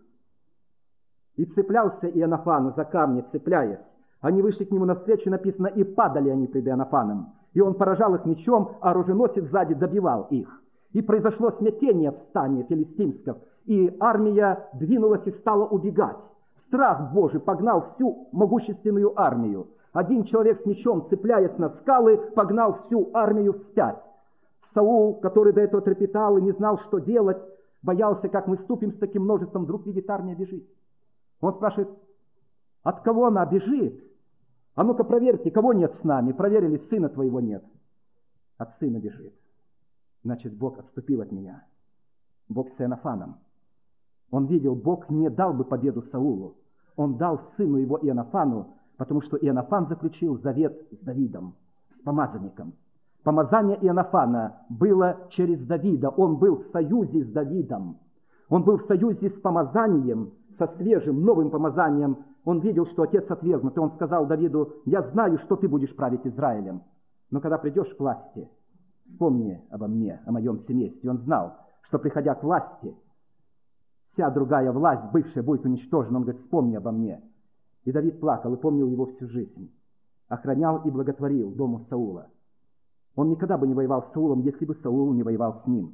И цеплялся Иоаннафану за камни, цепляясь. Они вышли к нему навстречу, написано, и падали они пред Иоаннафаном. И он поражал их мечом, а оруженосец сзади добивал их. И произошло смятение в стане филистимском, и армия двинулась и стала убегать. Страх Божий погнал всю могущественную армию. Один человек с мечом, цепляясь на скалы, погнал всю армию вспять. Саул, который до этого трепетал и не знал, что делать, боялся, как мы вступим с таким множеством, вдруг видит, армия бежит. Он спрашивает: от кого она бежит? А ну-ка проверьте, кого нет с нами. Проверили: сына твоего нет. От сына бежит. Значит, Бог отступил от меня. Бог с Иоаннафаном. Он видел, Бог не дал бы победу Саулу. Он дал сыну его Иоаннафану, потому что Иоаннафан заключил завет с Давидом, с помазанником. Помазание Иоаннафана было через Давида. Он был в союзе с Давидом. Он был в союзе с помазанием, со свежим, новым помазанием. Он видел, что отец отвергнут, и он сказал Давиду: я знаю, что ты будешь править Израилем, но когда придешь к власти, вспомни обо мне, о моем семействе. Он знал, что, приходя к власти, вся другая власть, бывшая, будет уничтожена. Он говорит: вспомни обо мне. И Давид плакал и помнил его всю жизнь. Охранял и благотворил дому Саула. Он никогда бы не воевал с Саулом, если бы Саул не воевал с ним.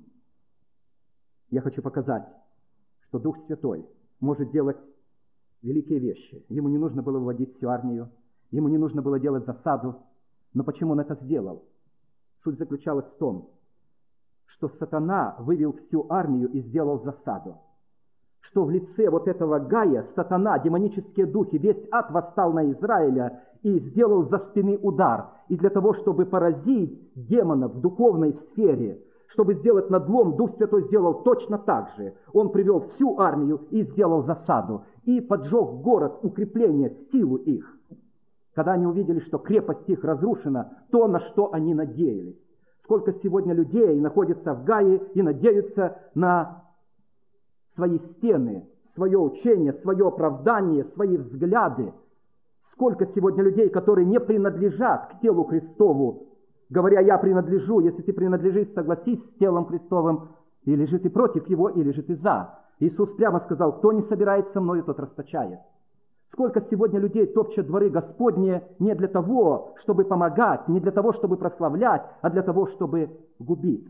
Я хочу показать, что Дух Святой может делать великие вещи. Ему не нужно было выводить всю армию, ему не нужно было делать засаду. Но почему он это сделал? Суть заключалась в том, что сатана вывел всю армию и сделал засаду. Что в лице вот этого Гая сатана, демонические духи, весь ад восстал на Израиля и сделал за спины удар. И для того, чтобы поразить демонов в духовной сфере, чтобы сделать надлом, Дух Святой сделал точно так же. Он привел всю армию и сделал засаду. И поджег город, укрепление, силу их. Когда они увидели, что крепость их разрушена, то, на что они надеялись. Сколько сегодня людей находится в Гае и надеются на свои стены, свое учение, свое оправдание, свои взгляды. Сколько сегодня людей, которые не принадлежат к телу Христову, говоря: я принадлежу. Если ты принадлежишь, согласись с телом Христовым, или же ты против его, или же ты за. Иисус прямо сказал: кто не собирает со мною, тот расточает. Сколько сегодня людей топчат дворы Господни не для того, чтобы помогать, не для того, чтобы прославлять, а для того, чтобы губить.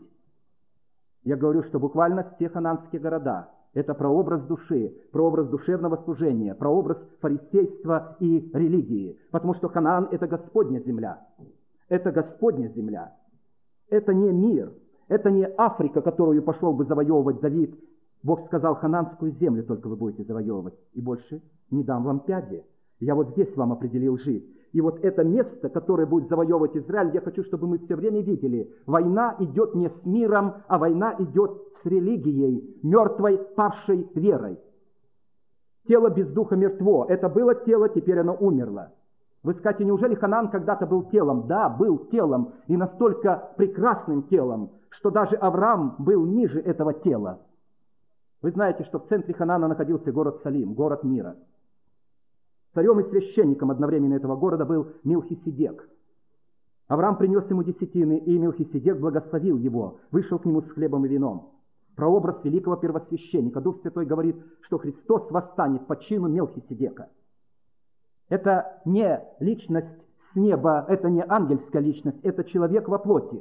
Я говорю, что буквально все хананские города — это прообраз души, прообраз душевного служения, прообраз фарисейства и религии. Потому что Ханаан — это Господня земля. Это Господня земля. Это не мир. Это не Африка, которую пошел бы завоевывать Давид. Бог сказал: хананскую землю только вы будете завоевывать, и больше не дам вам пяди. Я вот здесь вам определил жить. И вот это место, которое будет завоевывать Израиль, я хочу, чтобы мы все время видели. Война идет не с миром, а война идет с религией, мертвой, павшей верой. Тело без духа мертво. Это было тело, теперь оно умерло. Вы скажете: неужели Ханаан когда-то был телом? Да, был телом, и настолько прекрасным телом, что даже Авраам был ниже этого тела. Вы знаете, что в центре Ханаана находился город Салим, город мира. Царем и священником одновременно этого города был Мелхиседек. Авраам принес ему десятины, и Мелхиседек благословил его, вышел к нему с хлебом и вином. Прообраз великого первосвященника. Дух Святой говорит, что Христос восстанет по чину Мелхиседека. Это не личность с неба, это не ангельская личность, это человек во плоти.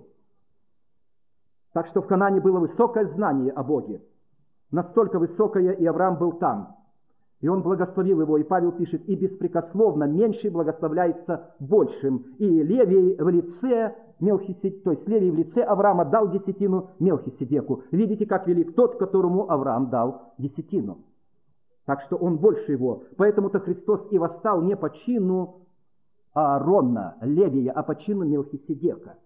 Так что в Ханаане было высокое знание о Боге. Настолько высокое, и Авраам был там. И он благословил его, и Павел пишет: и беспрекословно меньший благословляется большим. И Левий в лице Мелхиседека, то есть Левий в лице Авраама дал десятину Мелхиседеку. Видите, как велик тот, которому Авраам дал десятину. Так что он больше его. Поэтому-то Христос и восстал не по чину Аарона, Левия, а по чину Мелхиседека.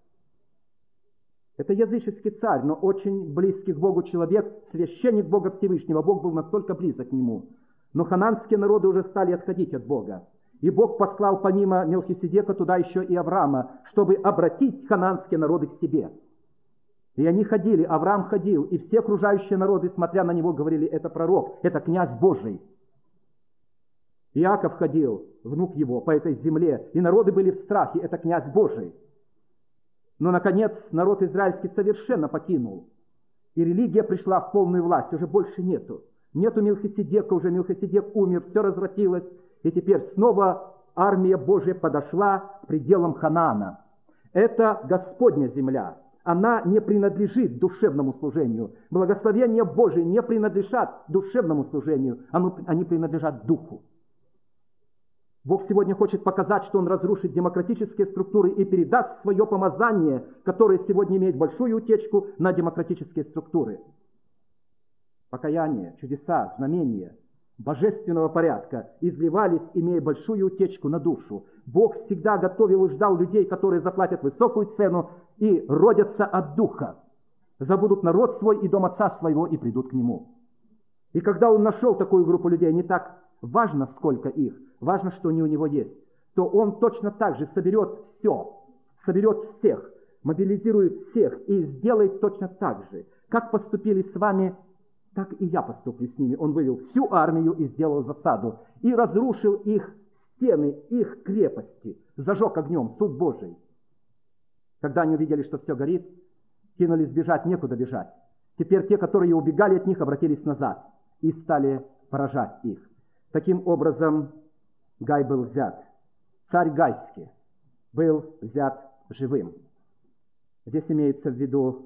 Это языческий царь, но очень близкий к Богу человек, священник Бога Всевышнего. Бог был настолько близок к нему. Но хананские народы уже стали отходить от Бога. И Бог послал помимо Мелхиседека туда еще и Авраама, чтобы обратить хананские народы к себе. И они ходили, Авраам ходил, и все окружающие народы, смотря на него, говорили: это пророк, это князь Божий. Иаков ходил, внук его, по этой земле, и народы были в страхе, это князь Божий. Но, наконец, народ израильский совершенно покинул. И религия пришла в полную власть, уже больше нету. Нету Мелхиседека, уже Мелхиседек умер, все развратилось. И теперь снова армия Божия подошла к пределам Ханаана. Это Господня земля. Она не принадлежит душевному служению. Благословения Божии не принадлежат душевному служению, они принадлежат духу. Бог сегодня хочет показать, что Он разрушит демократические структуры и передаст свое помазание, которое сегодня имеет большую утечку, на демократические структуры. Покаяние, чудеса, знамения божественного порядка изливались, имея большую утечку на душу. Бог всегда готовил и ждал людей, которые заплатят высокую цену и родятся от Духа, забудут народ свой и дом отца своего и придут к Нему. И когда Он нашел такую группу людей, не так важно, сколько их, важно, что они у него есть, то Он точно так же соберет все, соберет всех, мобилизирует всех и сделает точно так же. Как поступили с вами, так и я поступлю с ними. Он вывел всю армию и сделал засаду, и разрушил их стены, их крепости, зажег огнем, суд Божий. Когда они увидели, что все горит, кинулись бежать, некуда бежать. Теперь те, которые убегали от них, обратились назад и стали поражать их. Таким образом, Гай был взят. Царь Гайский был взят живым. Здесь имеется в виду: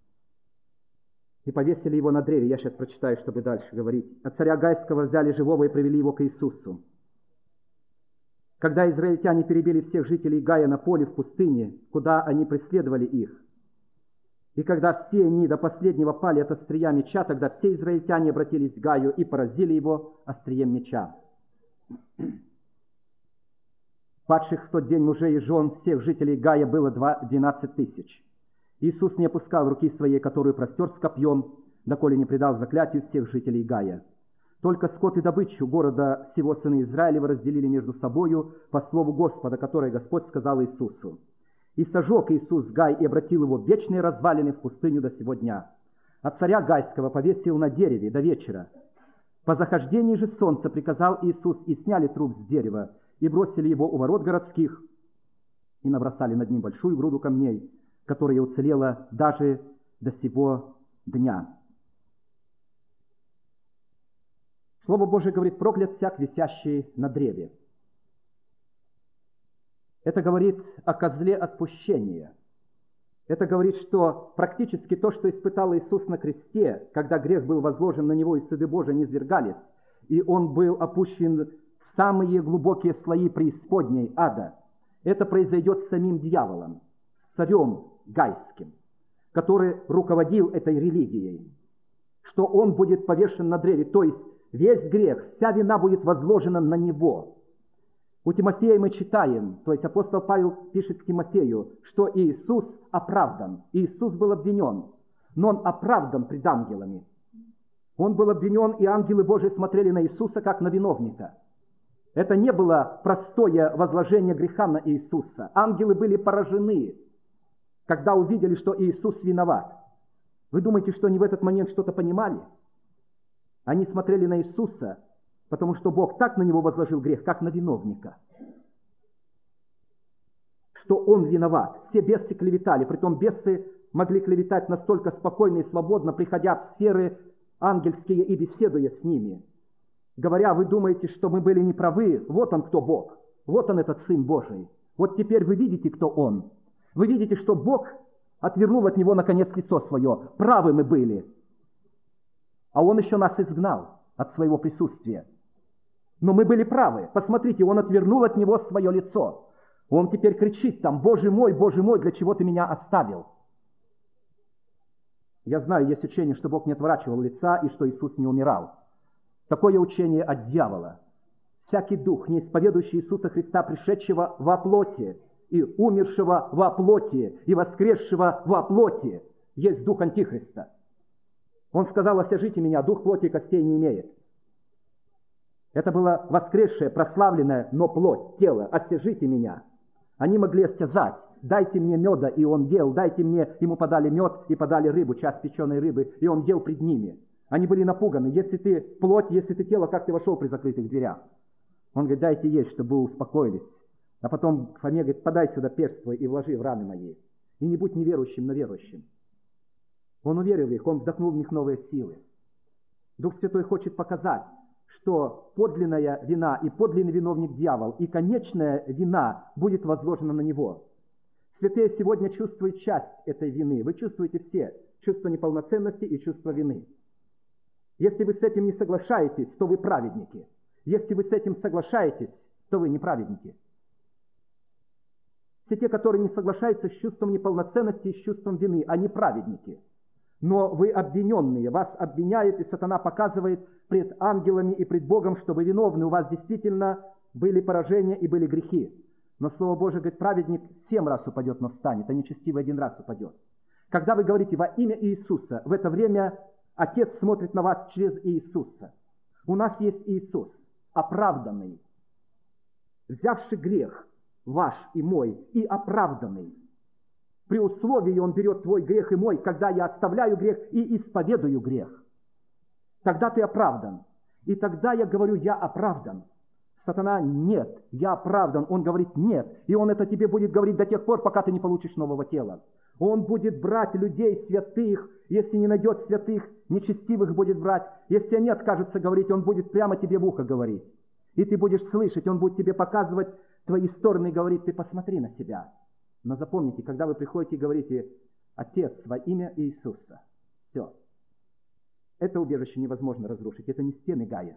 и повесили его на древе. Я сейчас прочитаю, чтобы дальше говорить. А царя Гайского взяли живого и привели его к Иисусу. Когда израильтяне перебили всех жителей Гая на поле в пустыне, куда они преследовали их, и когда все они до последнего пали от острия меча, тогда все израильтяне обратились к Гаю и поразили его острием меча. Падших в тот день мужей и жен всех жителей Гая было двенадцать тысяч. Иисус не опускал руки своей, которую простер с копьем, доколе не предал заклятию всех жителей Гая. Только скот и добычу города всего сыны Израилева разделили между собою по слову Господа, которое Господь сказал Иисусу. И сожег Иисус Гай и обратил его в вечные развалины в пустыню до сего дня. А царя Гайского повесил на дереве до вечера. По захождении же солнца приказал Иисус, и сняли труп с дерева, и бросили его у ворот городских, и набросали над ним большую груду камней, которая уцелела даже до сего дня. Слово Божие говорит: проклят всяк, висящий на древе. Это говорит о козле отпущения. Это говорит, что практически то, что испытал Иисус на кресте, когда грех был возложен на Него и суды Божии низвергались, и Он был опущен в самые глубокие слои преисподней ада, это произойдет с самим дьяволом, с царем Гайским, который руководил этой религией, что он будет повешен на древе, то есть весь грех, вся вина будет возложена на него. У Тимофея мы читаем, то есть апостол Павел пишет к Тимофею, что Иисус оправдан. Иисус был обвинен, но Он оправдан пред ангелами. Он был обвинен, и ангелы Божии смотрели на Иисуса как на виновника. Это не было простое возложение греха на Иисуса. Ангелы были поражены, когда увидели, что Иисус виноват. Вы думаете, что они в этот момент что-то понимали? Они смотрели на Иисуса, потому что Бог так на Него возложил грех, как на виновника. Что Он виноват. Все бесы клеветали, притом бесы могли клеветать настолько спокойно и свободно, приходя в сферы ангельские и беседуя с ними. Говоря: вы думаете, что мы были неправы? Вот Он кто Бог. Вот Он, этот Сын Божий. Вот теперь вы видите, кто Он. Вы видите, что Бог отвернул от Него, наконец, лицо свое. Правы мы были. А Он еще нас изгнал от своего присутствия. Но мы были правы. Посмотрите, Он отвернул от Него свое лицо. Он теперь кричит там: «Боже мой, Боже мой, для чего Ты меня оставил?» Я знаю, есть учение, что Бог не отворачивал лица и что Иисус не умирал. Такое учение от дьявола. Всякий дух, не исповедующий Иисуса Христа, пришедшего во плоти, и умершего во плоти, и воскресшего во плоти, есть дух Антихриста. Он сказал: осяжите меня, дух плоти и костей не имеет. Это было воскресшее, прославленное, но плоть, тело. Осяжите меня. Они могли осязать. Дайте мне меда, и он ел. Дайте мне, ему подали мед и подали рыбу, часть печеной рыбы, и он ел пред ними. Они были напуганы. Если ты плоть, если ты тело, как ты вошел при закрытых дверях? Он говорит: дайте есть, чтобы вы успокоились. А потом Фоме говорит: подай сюда перст твой и вложи в раны мои. И не будь неверующим, но верующим. Он уверил их, он вдохнул в них новые силы. Дух Святой хочет показать, что подлинная вина и подлинный виновник дьявол, и конечная вина будет возложена на него. Святые сегодня чувствуют часть этой вины. Вы чувствуете все чувство неполноценности и чувство вины. Если вы с этим не соглашаетесь, то вы праведники. Если вы с этим соглашаетесь, то вы не праведники. Все те, которые не соглашаются с чувством неполноценности и с чувством вины, они праведники. Но вы обвиненные, вас обвиняет, и сатана показывает пред ангелами и пред Богом, что вы виновны, у вас действительно были поражения и были грехи. Но Слово Божие говорит: праведник семь раз упадет, но встанет, а нечестивый один раз упадет. Когда вы говорите во имя Иисуса, в это время Отец смотрит на вас через Иисуса. У нас есть Иисус, оправданный, взявший грех ваш и мой, и оправданный. При условии Он берет твой грех и мой, когда я оставляю грех и исповедую грех. Тогда ты оправдан. И тогда я говорю: я оправдан. Сатана: нет, я оправдан. Он говорит: нет. И он это тебе будет говорить до тех пор, пока ты не получишь нового тела. Он будет брать людей святых. Если не найдет святых, нечестивых будет брать. Если они откажутся говорить, он будет прямо тебе в ухо говорить. И ты будешь слышать, он будет тебе показывать твои стороны и говорить: ты посмотри на себя. Но запомните, когда вы приходите и говорите: Отец, во имя Иисуса, все. Это убежище невозможно разрушить. Это не стены Гая.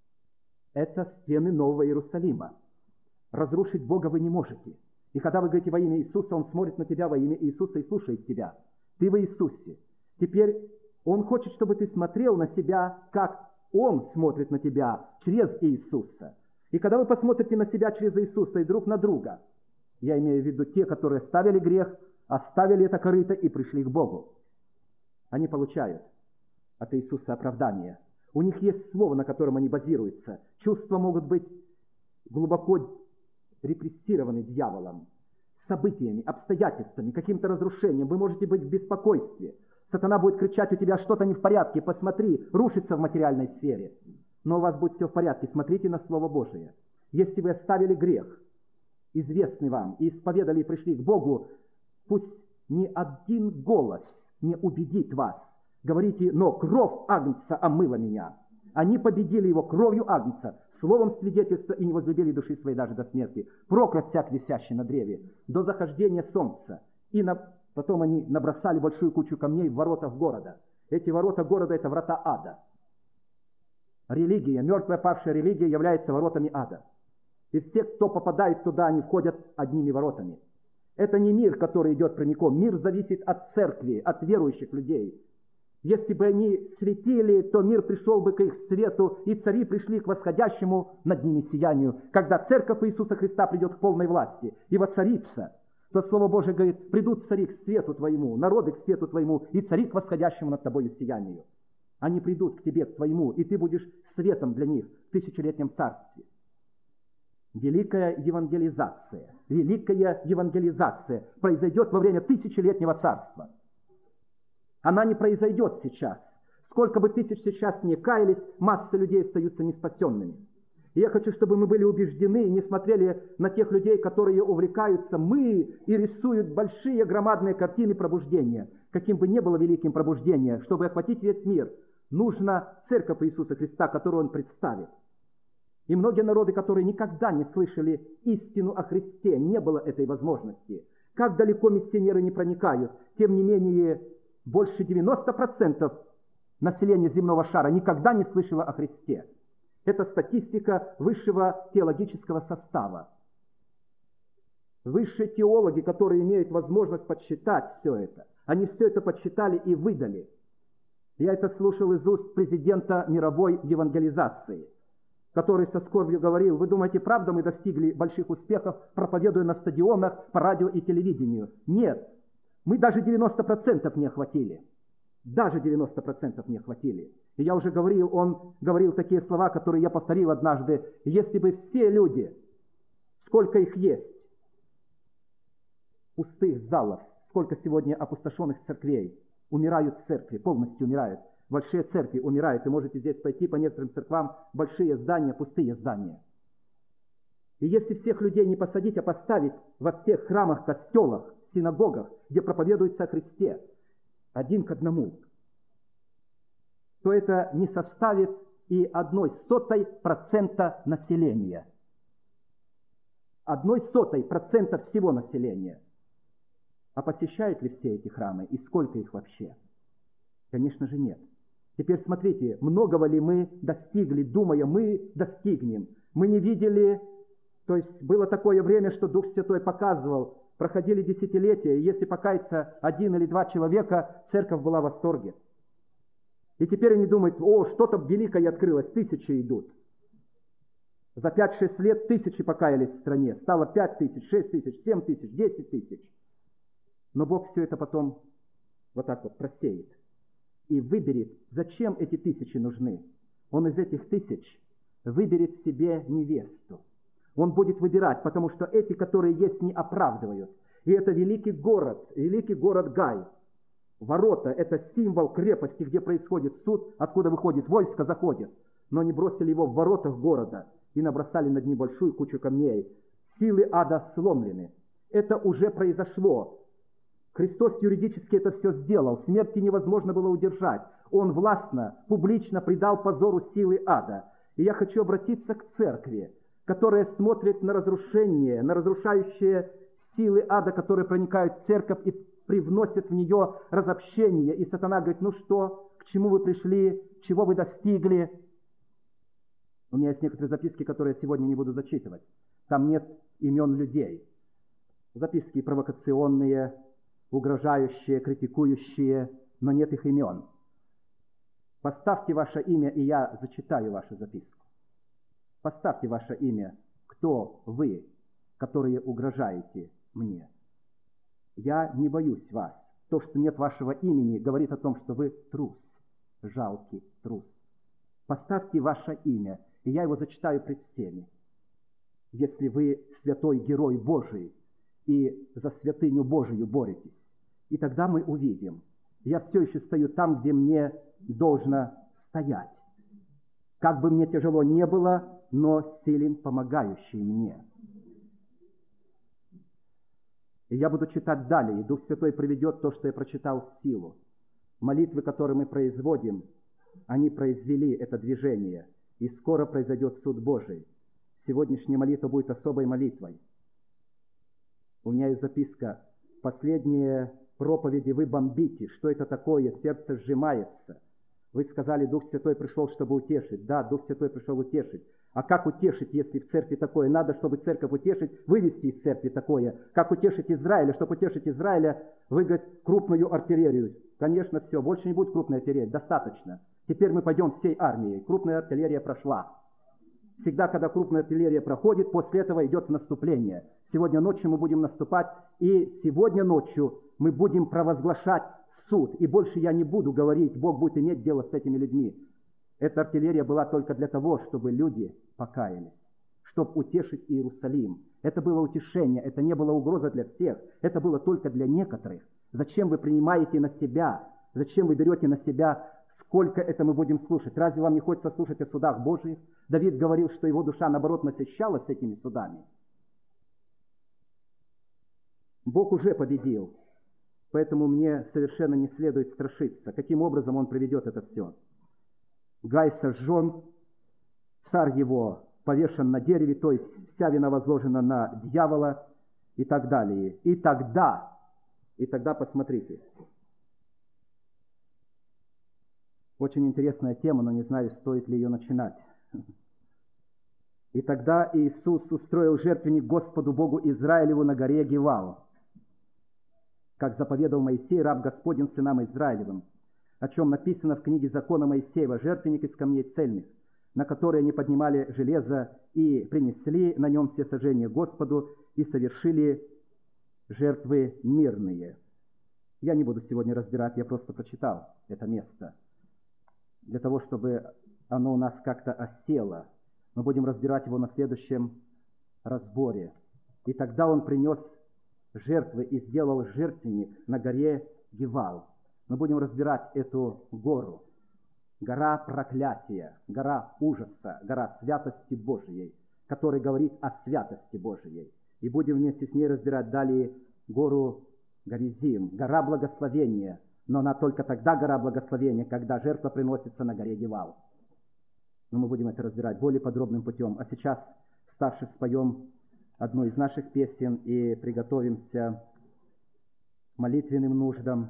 Это стены Нового Иерусалима. Разрушить Бога вы не можете. И когда вы говорите во имя Иисуса, Он смотрит на тебя во имя Иисуса и слушает тебя. Ты во Иисусе. Теперь Он хочет, чтобы ты смотрел на себя, как Он смотрит на тебя через Иисуса. И когда вы посмотрите на себя через Иисуса и друг на друга, я имею в виду те, которые оставили грех, оставили это корыто и пришли к Богу, они получают от Иисуса оправдание. У них есть слово, на котором они базируются. Чувства могут быть глубоко репрессированы дьяволом, событиями, обстоятельствами, каким-то разрушением. Вы можете быть в беспокойстве. Сатана будет кричать: у тебя что-то не в порядке, посмотри, рушится в материальной сфере. Но у вас будет все в порядке. Смотрите на Слово Божие. Если вы оставили грех, известный вам, и исповедали, и пришли к Богу, пусть ни один голос не убедит вас. Говорите: но кровь Агнца омыла меня. Они победили его кровью Агнца, словом свидетельства, и не возлюбили души своей даже до смерти. Проклят всяк висящий на древе, до захождения солнца. И на... потом они набросали большую кучу камней в воротах города. Эти ворота города — это врата ада. Религия, мертвая павшая религия, является воротами ада. И все, кто попадает туда, они входят одними воротами. Это не мир, который идет прямиком. Мир зависит от церкви, от верующих людей. Если бы они светили, то мир пришел бы к их свету, и цари пришли к восходящему над ними сиянию. Когда церковь Иисуса Христа придет к полной власти и воцарится, то Слово Божие говорит: придут цари к свету твоему, народы к свету твоему, и цари к восходящему над тобою сиянию. Они придут к тебе, к твоему, и ты будешь светом для них в тысячелетнем царстве. Великая евангелизация, великая евангелизация произойдет во время тысячелетнего царства. Она не произойдет сейчас. Сколько бы тысяч сейчас не каялись, масса людей остаются неспасенными. И я хочу, чтобы мы были убеждены и не смотрели на тех людей, которые увлекаются мы и рисуют большие громадные картины пробуждения. Каким бы ни было великим пробуждение, чтобы охватить весь мир, нужна церковь Иисуса Христа, которую Он представит. И многие народы, которые никогда не слышали истину о Христе, не было этой возможности. Как далеко миссионеры не проникают, тем не менее больше девяноста процентов населения земного шара никогда не слышало о Христе. Это статистика высшего теологического состава. Высшие теологи, которые имеют возможность подсчитать все это, они все это подсчитали и выдали. Я это слушал из уст президента мировой евангелизации, который со скорбью говорил: вы думаете, правда мы достигли больших успехов, проповедуя на стадионах, по радио и телевидению? Нет, мы даже девяносто процентов не охватили. Даже девяносто процентов не охватили. И я уже говорил, он говорил такие слова, которые я повторил однажды: если бы все люди, сколько их есть, пустых залов, сколько сегодня опустошенных церквей, умирают церкви, полностью умирают. Большие церкви умирают. Вы можете здесь пойти по некоторым церквам, большие здания, пустые здания. И если всех людей не посадить, а поставить во всех храмах, костелах, синагогах, где проповедуется о Христе, один к одному, то это не составит и одной сотой процента населения. Одной сотой процента всего населения. А посещают ли все эти храмы и сколько их вообще? Конечно же нет. Теперь смотрите, многого ли мы достигли, думая, мы достигнем. Мы не видели, то есть было такое время, что Дух Святой показывал, проходили десятилетия, и если покаяться один или два человека, церковь была в восторге. И теперь они думают: о, что-то великое открылось, тысячи идут. За пять-шесть лет тысячи покаялись в стране, стало пять тысяч, шесть тысяч, семь тысяч, десять тысяч. Но Бог все это потом вот так вот просеет и выберет, зачем эти тысячи нужны. Он из этих тысяч выберет себе невесту. Он будет выбирать, потому что эти, которые есть, не оправдывают. И это великий город, великий город Гай. Ворота – это символ крепости, где происходит суд, откуда выходит войско, заходит. Но они бросили его в воротах города и набросали над ним большую кучу камней. Силы ада сломлены. Это уже произошло. Христос юридически это все сделал. Смерти невозможно было удержать. Он властно, публично предал позору силы ада. И я хочу обратиться к церкви, которая смотрит на разрушение, на разрушающие силы ада, которые проникают в церковь и привносят в нее разобщение. И сатана говорит: ну что, к чему вы пришли, чего вы достигли? У меня есть некоторые записки, которые я сегодня не буду зачитывать. Там нет имен людей. Записки провокационные, угрожающие, критикующие, но нет их имен. Поставьте ваше имя, и я зачитаю вашу записку. Поставьте ваше имя, кто вы, которые угрожаете мне. Я не боюсь вас. То, что нет вашего имени, говорит о том, что вы трус, жалкий трус. Поставьте ваше имя, и я его зачитаю пред всеми. Если вы святой герой Божий и за святыню Божию боретесь, и тогда мы увидим. Я все еще стою там, где мне должно стоять. Как бы мне тяжело не было, но силен помогающий мне. И я буду читать далее, и Дух Святой приведет то, что я прочитал, в силу. Молитвы, которые мы производим, они произвели это движение, и скоро произойдет суд Божий. Сегодняшняя молитва будет особой молитвой. У меня есть записка: последние проповеди вы бомбите. Что это такое? Сердце сжимается. Вы сказали, Дух Святой пришел, чтобы утешить. Да, Дух Святой пришел утешить. А как утешить, если в церкви такое? Надо, чтобы церковь утешить, вывести из церкви такое. Как утешить Израиля? Чтобы утешить Израиля, выиграть крупную артиллерию. Конечно, все, больше не будет крупной артиллерии, достаточно. Теперь мы пойдем всей армией. Крупная артиллерия прошла. Всегда, когда крупная артиллерия проходит, после этого идет наступление. Сегодня ночью мы будем наступать, и сегодня ночью мы будем провозглашать суд. И больше я не буду говорить, Бог будет иметь дело с этими людьми. Эта артиллерия была только для того, чтобы люди покаялись, чтобы утешить Иерусалим. Это было утешение, это не было угроза для всех, это было только для некоторых. Зачем вы принимаете на себя? Зачем вы берете на себя? Сколько это мы будем слушать? Разве вам не хочется слушать о судах Божьих? Давид говорил, что его душа, наоборот, насыщалась этими судами. Бог уже победил, поэтому мне совершенно не следует страшиться, каким образом он проведет это все. Гай сожжен, царь его повешен на дереве, то есть вся вина возложена на дьявола и так далее. И тогда, и тогда посмотрите. Очень интересная тема, но не знаю, стоит ли ее начинать. И тогда Иисус устроил жертвенник Господу Богу Израилеву на горе Гивал, как заповедал Моисей, раб Господень, сынам Израилевым, о чем написано в книге закона Моисеева: жертвенник из камней цельных, на который они поднимали железо и принесли на нем все сожжения Господу и совершили жертвы мирные. Я не буду сегодня разбирать, я просто прочитал это место, для того, чтобы оно у нас как-то осело. Мы будем разбирать его на следующем разборе. И тогда он принес жертвы и сделал жертвенник на горе Гивал. Мы будем разбирать эту гору. Гора проклятия, гора ужаса, гора святости Божией, который говорит о святости Божией. И будем вместе с ней разбирать далее гору Горизим, гора благословения. Но она только тогда гора благословения, когда жертва приносится на горе Гивал. Но мы будем это разбирать более подробным путем. А сейчас, вставши, споем одну из наших песен и приготовимся к молитвенным нуждам.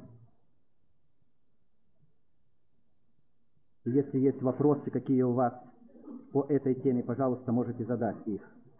Если есть вопросы, какие у вас по этой теме, пожалуйста, можете задать их.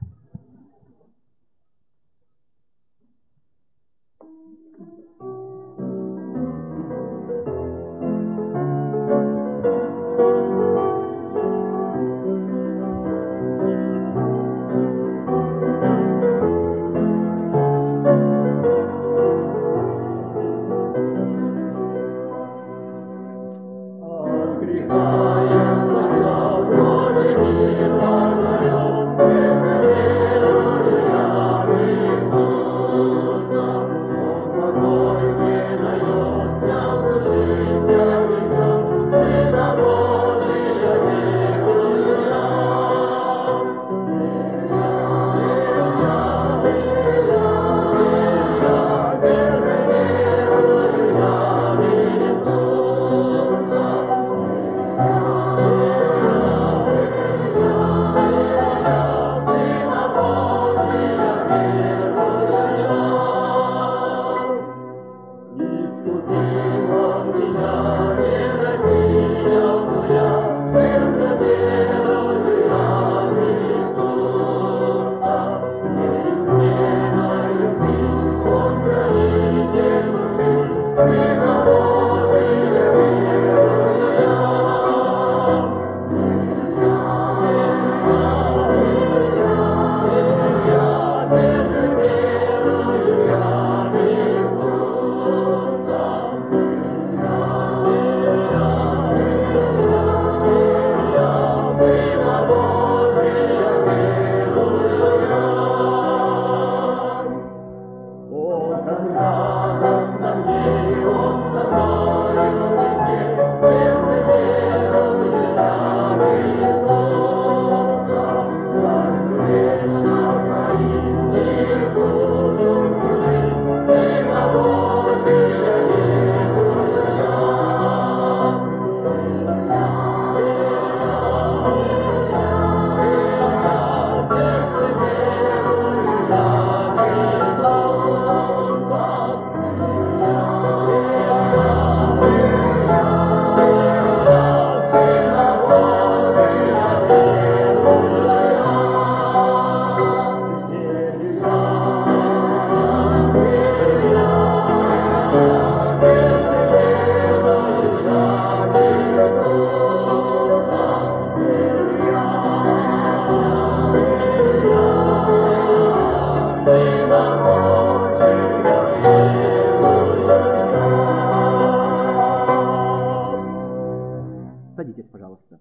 Садитесь, пожалуйста.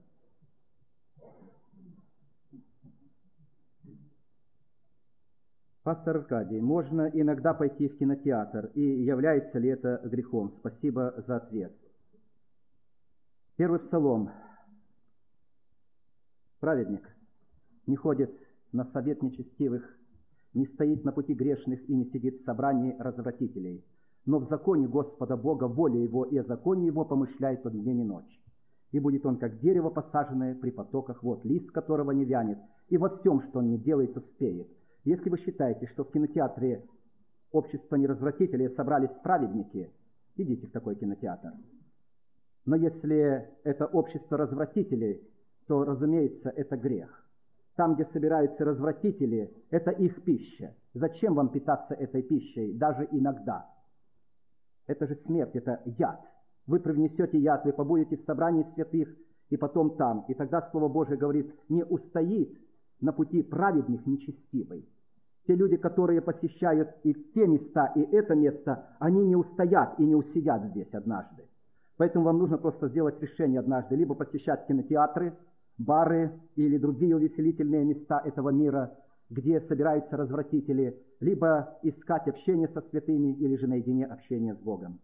Пастор Аркадий, можно иногда пойти в кинотеатр, и является ли это грехом? Спасибо за ответ. Первый псалом. Праведник не ходит на совет нечестивых, не стоит на пути грешных и не сидит в собрании развратителей. Но в законе Господа Бога воля Его, и о законе Его помышляет он день и ночь. И будет он, как дерево, посаженное при потоках вод, лист которого не вянет, и во всем, что он не делает, успеет. Если вы считаете, что в кинотеатре общество неразвратителей собрались праведники, идите в такой кинотеатр. Но если это общество развратителей, то, разумеется, это грех. Там, где собираются развратители, это их пища. Зачем вам питаться этой пищей, даже иногда? Это же смерть, это яд. Вы привнесете яд, вы побудете в собрании святых, и потом там. И тогда Слово Божие говорит, не устоит на пути праведных нечестивый. Те люди, которые посещают и те места, и это место, они не устоят и не усидят здесь однажды. Поэтому вам нужно просто сделать решение однажды, либо посещать кинотеатры, бары или другие увеселительные места этого мира, где собираются развратители, либо искать общение со святыми, или же наедине общение с Богом.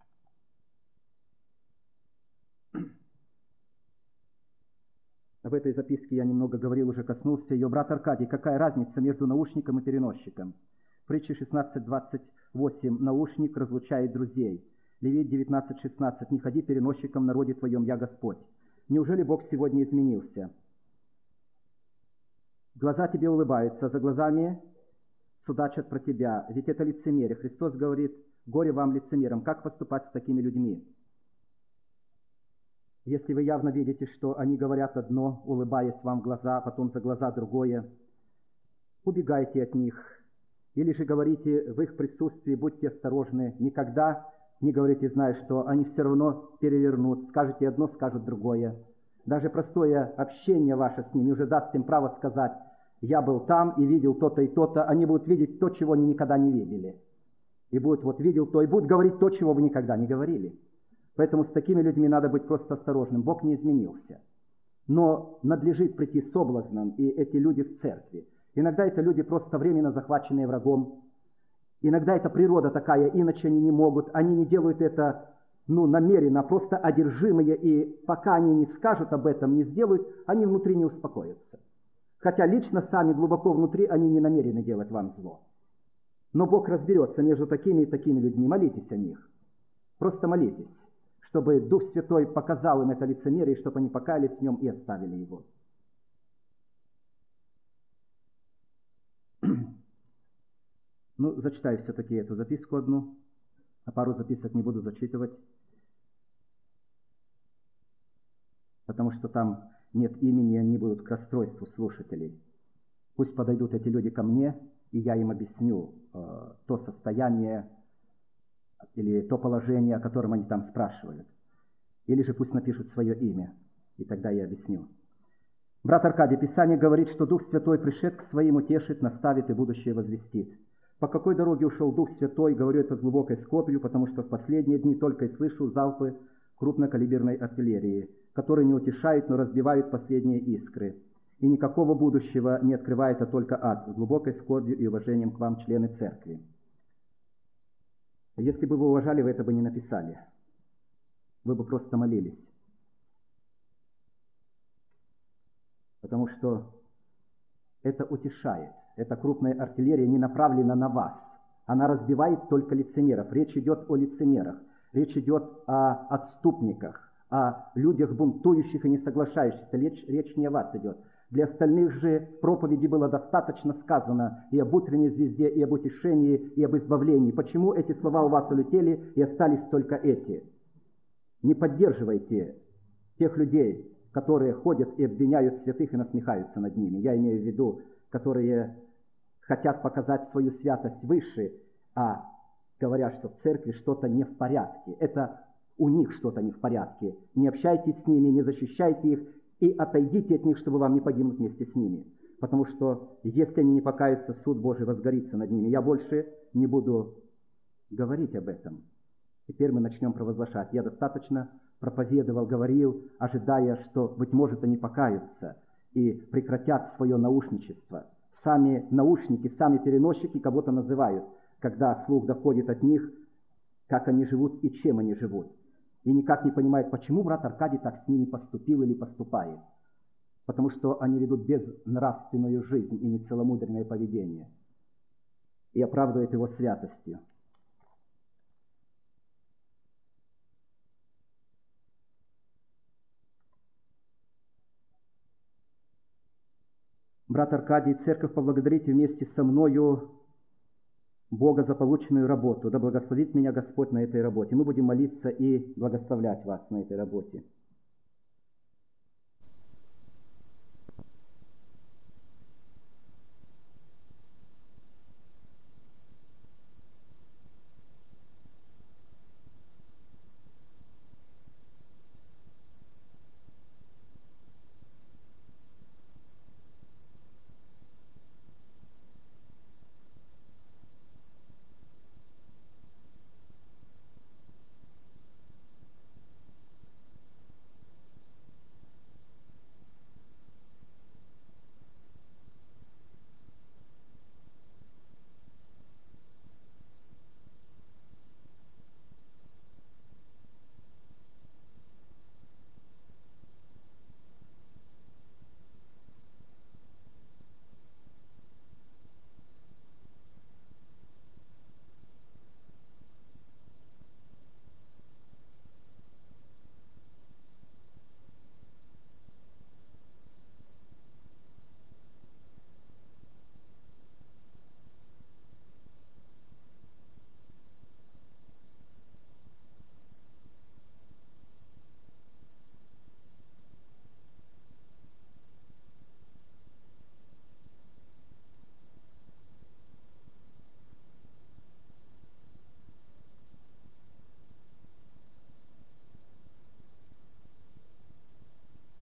В этой записке я немного говорил, уже коснулся ее. Брат Аркадий, какая разница между наушником и переносчиком? Притча шестнадцать двадцать восемь. Наушник разлучает друзей. Левит девятнадцать шестнадцать. Не ходи переносчиком в народе твоем, я Господь. Неужели Бог сегодня изменился? Глаза тебе улыбаются, а за глазами судачат про тебя. Ведь это лицемерие. Христос говорит, горе вам лицемерам. Как поступать с такими людьми? Если вы явно видите, что они говорят одно, улыбаясь вам в глаза, потом за глаза другое, убегайте от них. Или же говорите в их присутствии, будьте осторожны, никогда не говорите, зная, что они все равно перевернут. Скажете одно, скажут другое. Даже простое общение ваше с ними уже даст им право сказать, я был там и видел то-то и то-то. Они будут видеть то, чего они никогда не видели. И будут вот видел то, и будут говорить то, чего вы никогда не говорили. Поэтому с такими людьми надо быть просто осторожным. Бог не изменился. Но надлежит прийти с соблазном, и эти люди в церкви. Иногда это люди просто временно захваченные врагом. Иногда это природа такая, иначе они не могут. Они не делают это ну, намеренно, просто одержимые. И пока они не скажут об этом, не сделают, они внутри не успокоятся. Хотя лично сами глубоко внутри они не намерены делать вам зло. Но Бог разберется между такими и такими людьми. Молитесь о них. Просто молитесь, чтобы Дух Святой показал им это лицемерие, чтобы они покаялись в нем и оставили его. Ну, зачитаю все-таки эту записку одну, а пару записок не буду зачитывать, потому что там нет имени, и они будут к расстройству слушателей. Пусть подойдут эти люди ко мне, и я им объясню э, то состояние, или то положение, о котором они там спрашивают. Или же пусть напишут свое имя, и тогда я объясню. Брат Аркадий, Писание говорит, что Дух Святой пришед к своим утешит, наставит и будущее возвестит. По какой дороге ушел Дух Святой, говорю это с глубокой скорбью, потому что в последние дни только и слышу залпы крупнокалиберной артиллерии, которые не утешают, но разбивают последние искры. И никакого будущего не открывает, а только ад, с глубокой скорбью и уважением к вам, члены церкви. Если бы вы уважали, вы это бы не написали. Вы бы просто молились. Потому что это утешает. Эта крупная артиллерия не направлена на вас. Она разбивает только лицемеров. Речь идет о лицемерах. Речь идет о отступниках, о людях бунтующих и не соглашающихся. Речь, речь не о вас идет. Для остальных же проповеди было достаточно сказано и об утренней звезде, и об утешении, и об избавлении. Почему эти слова у вас улетели и остались только эти? Не поддерживайте тех людей, которые ходят и обвиняют святых и насмехаются над ними. Я имею в виду, которые хотят показать свою святость выше, а говорят, что в церкви что-то не в порядке. Это у них что-то не в порядке. Не общайтесь с ними, не защищайте их, и отойдите от них, чтобы вам не погибнуть вместе с ними. Потому что, если они не покаются, суд Божий возгорится над ними. Я больше не буду говорить об этом. Теперь мы начнем провозглашать. Я достаточно проповедовал, говорил, ожидая, что, быть может, они покаются и прекратят свое наушничество. Сами наушники, сами переносчики кого-то называют, когда слух доходит от них, как они живут и чем они живут. И никак не понимает, почему брат Аркадий так с ними поступил или поступает. Потому что они ведут безнравственную жизнь и нецеломудренное поведение. И оправдывают его святостью. Брат Аркадий, церковь, поблагодарите вместе со мною Бога за полученную работу. Да благословит меня Господь на этой работе. Мы будем молиться и благословлять вас на этой работе.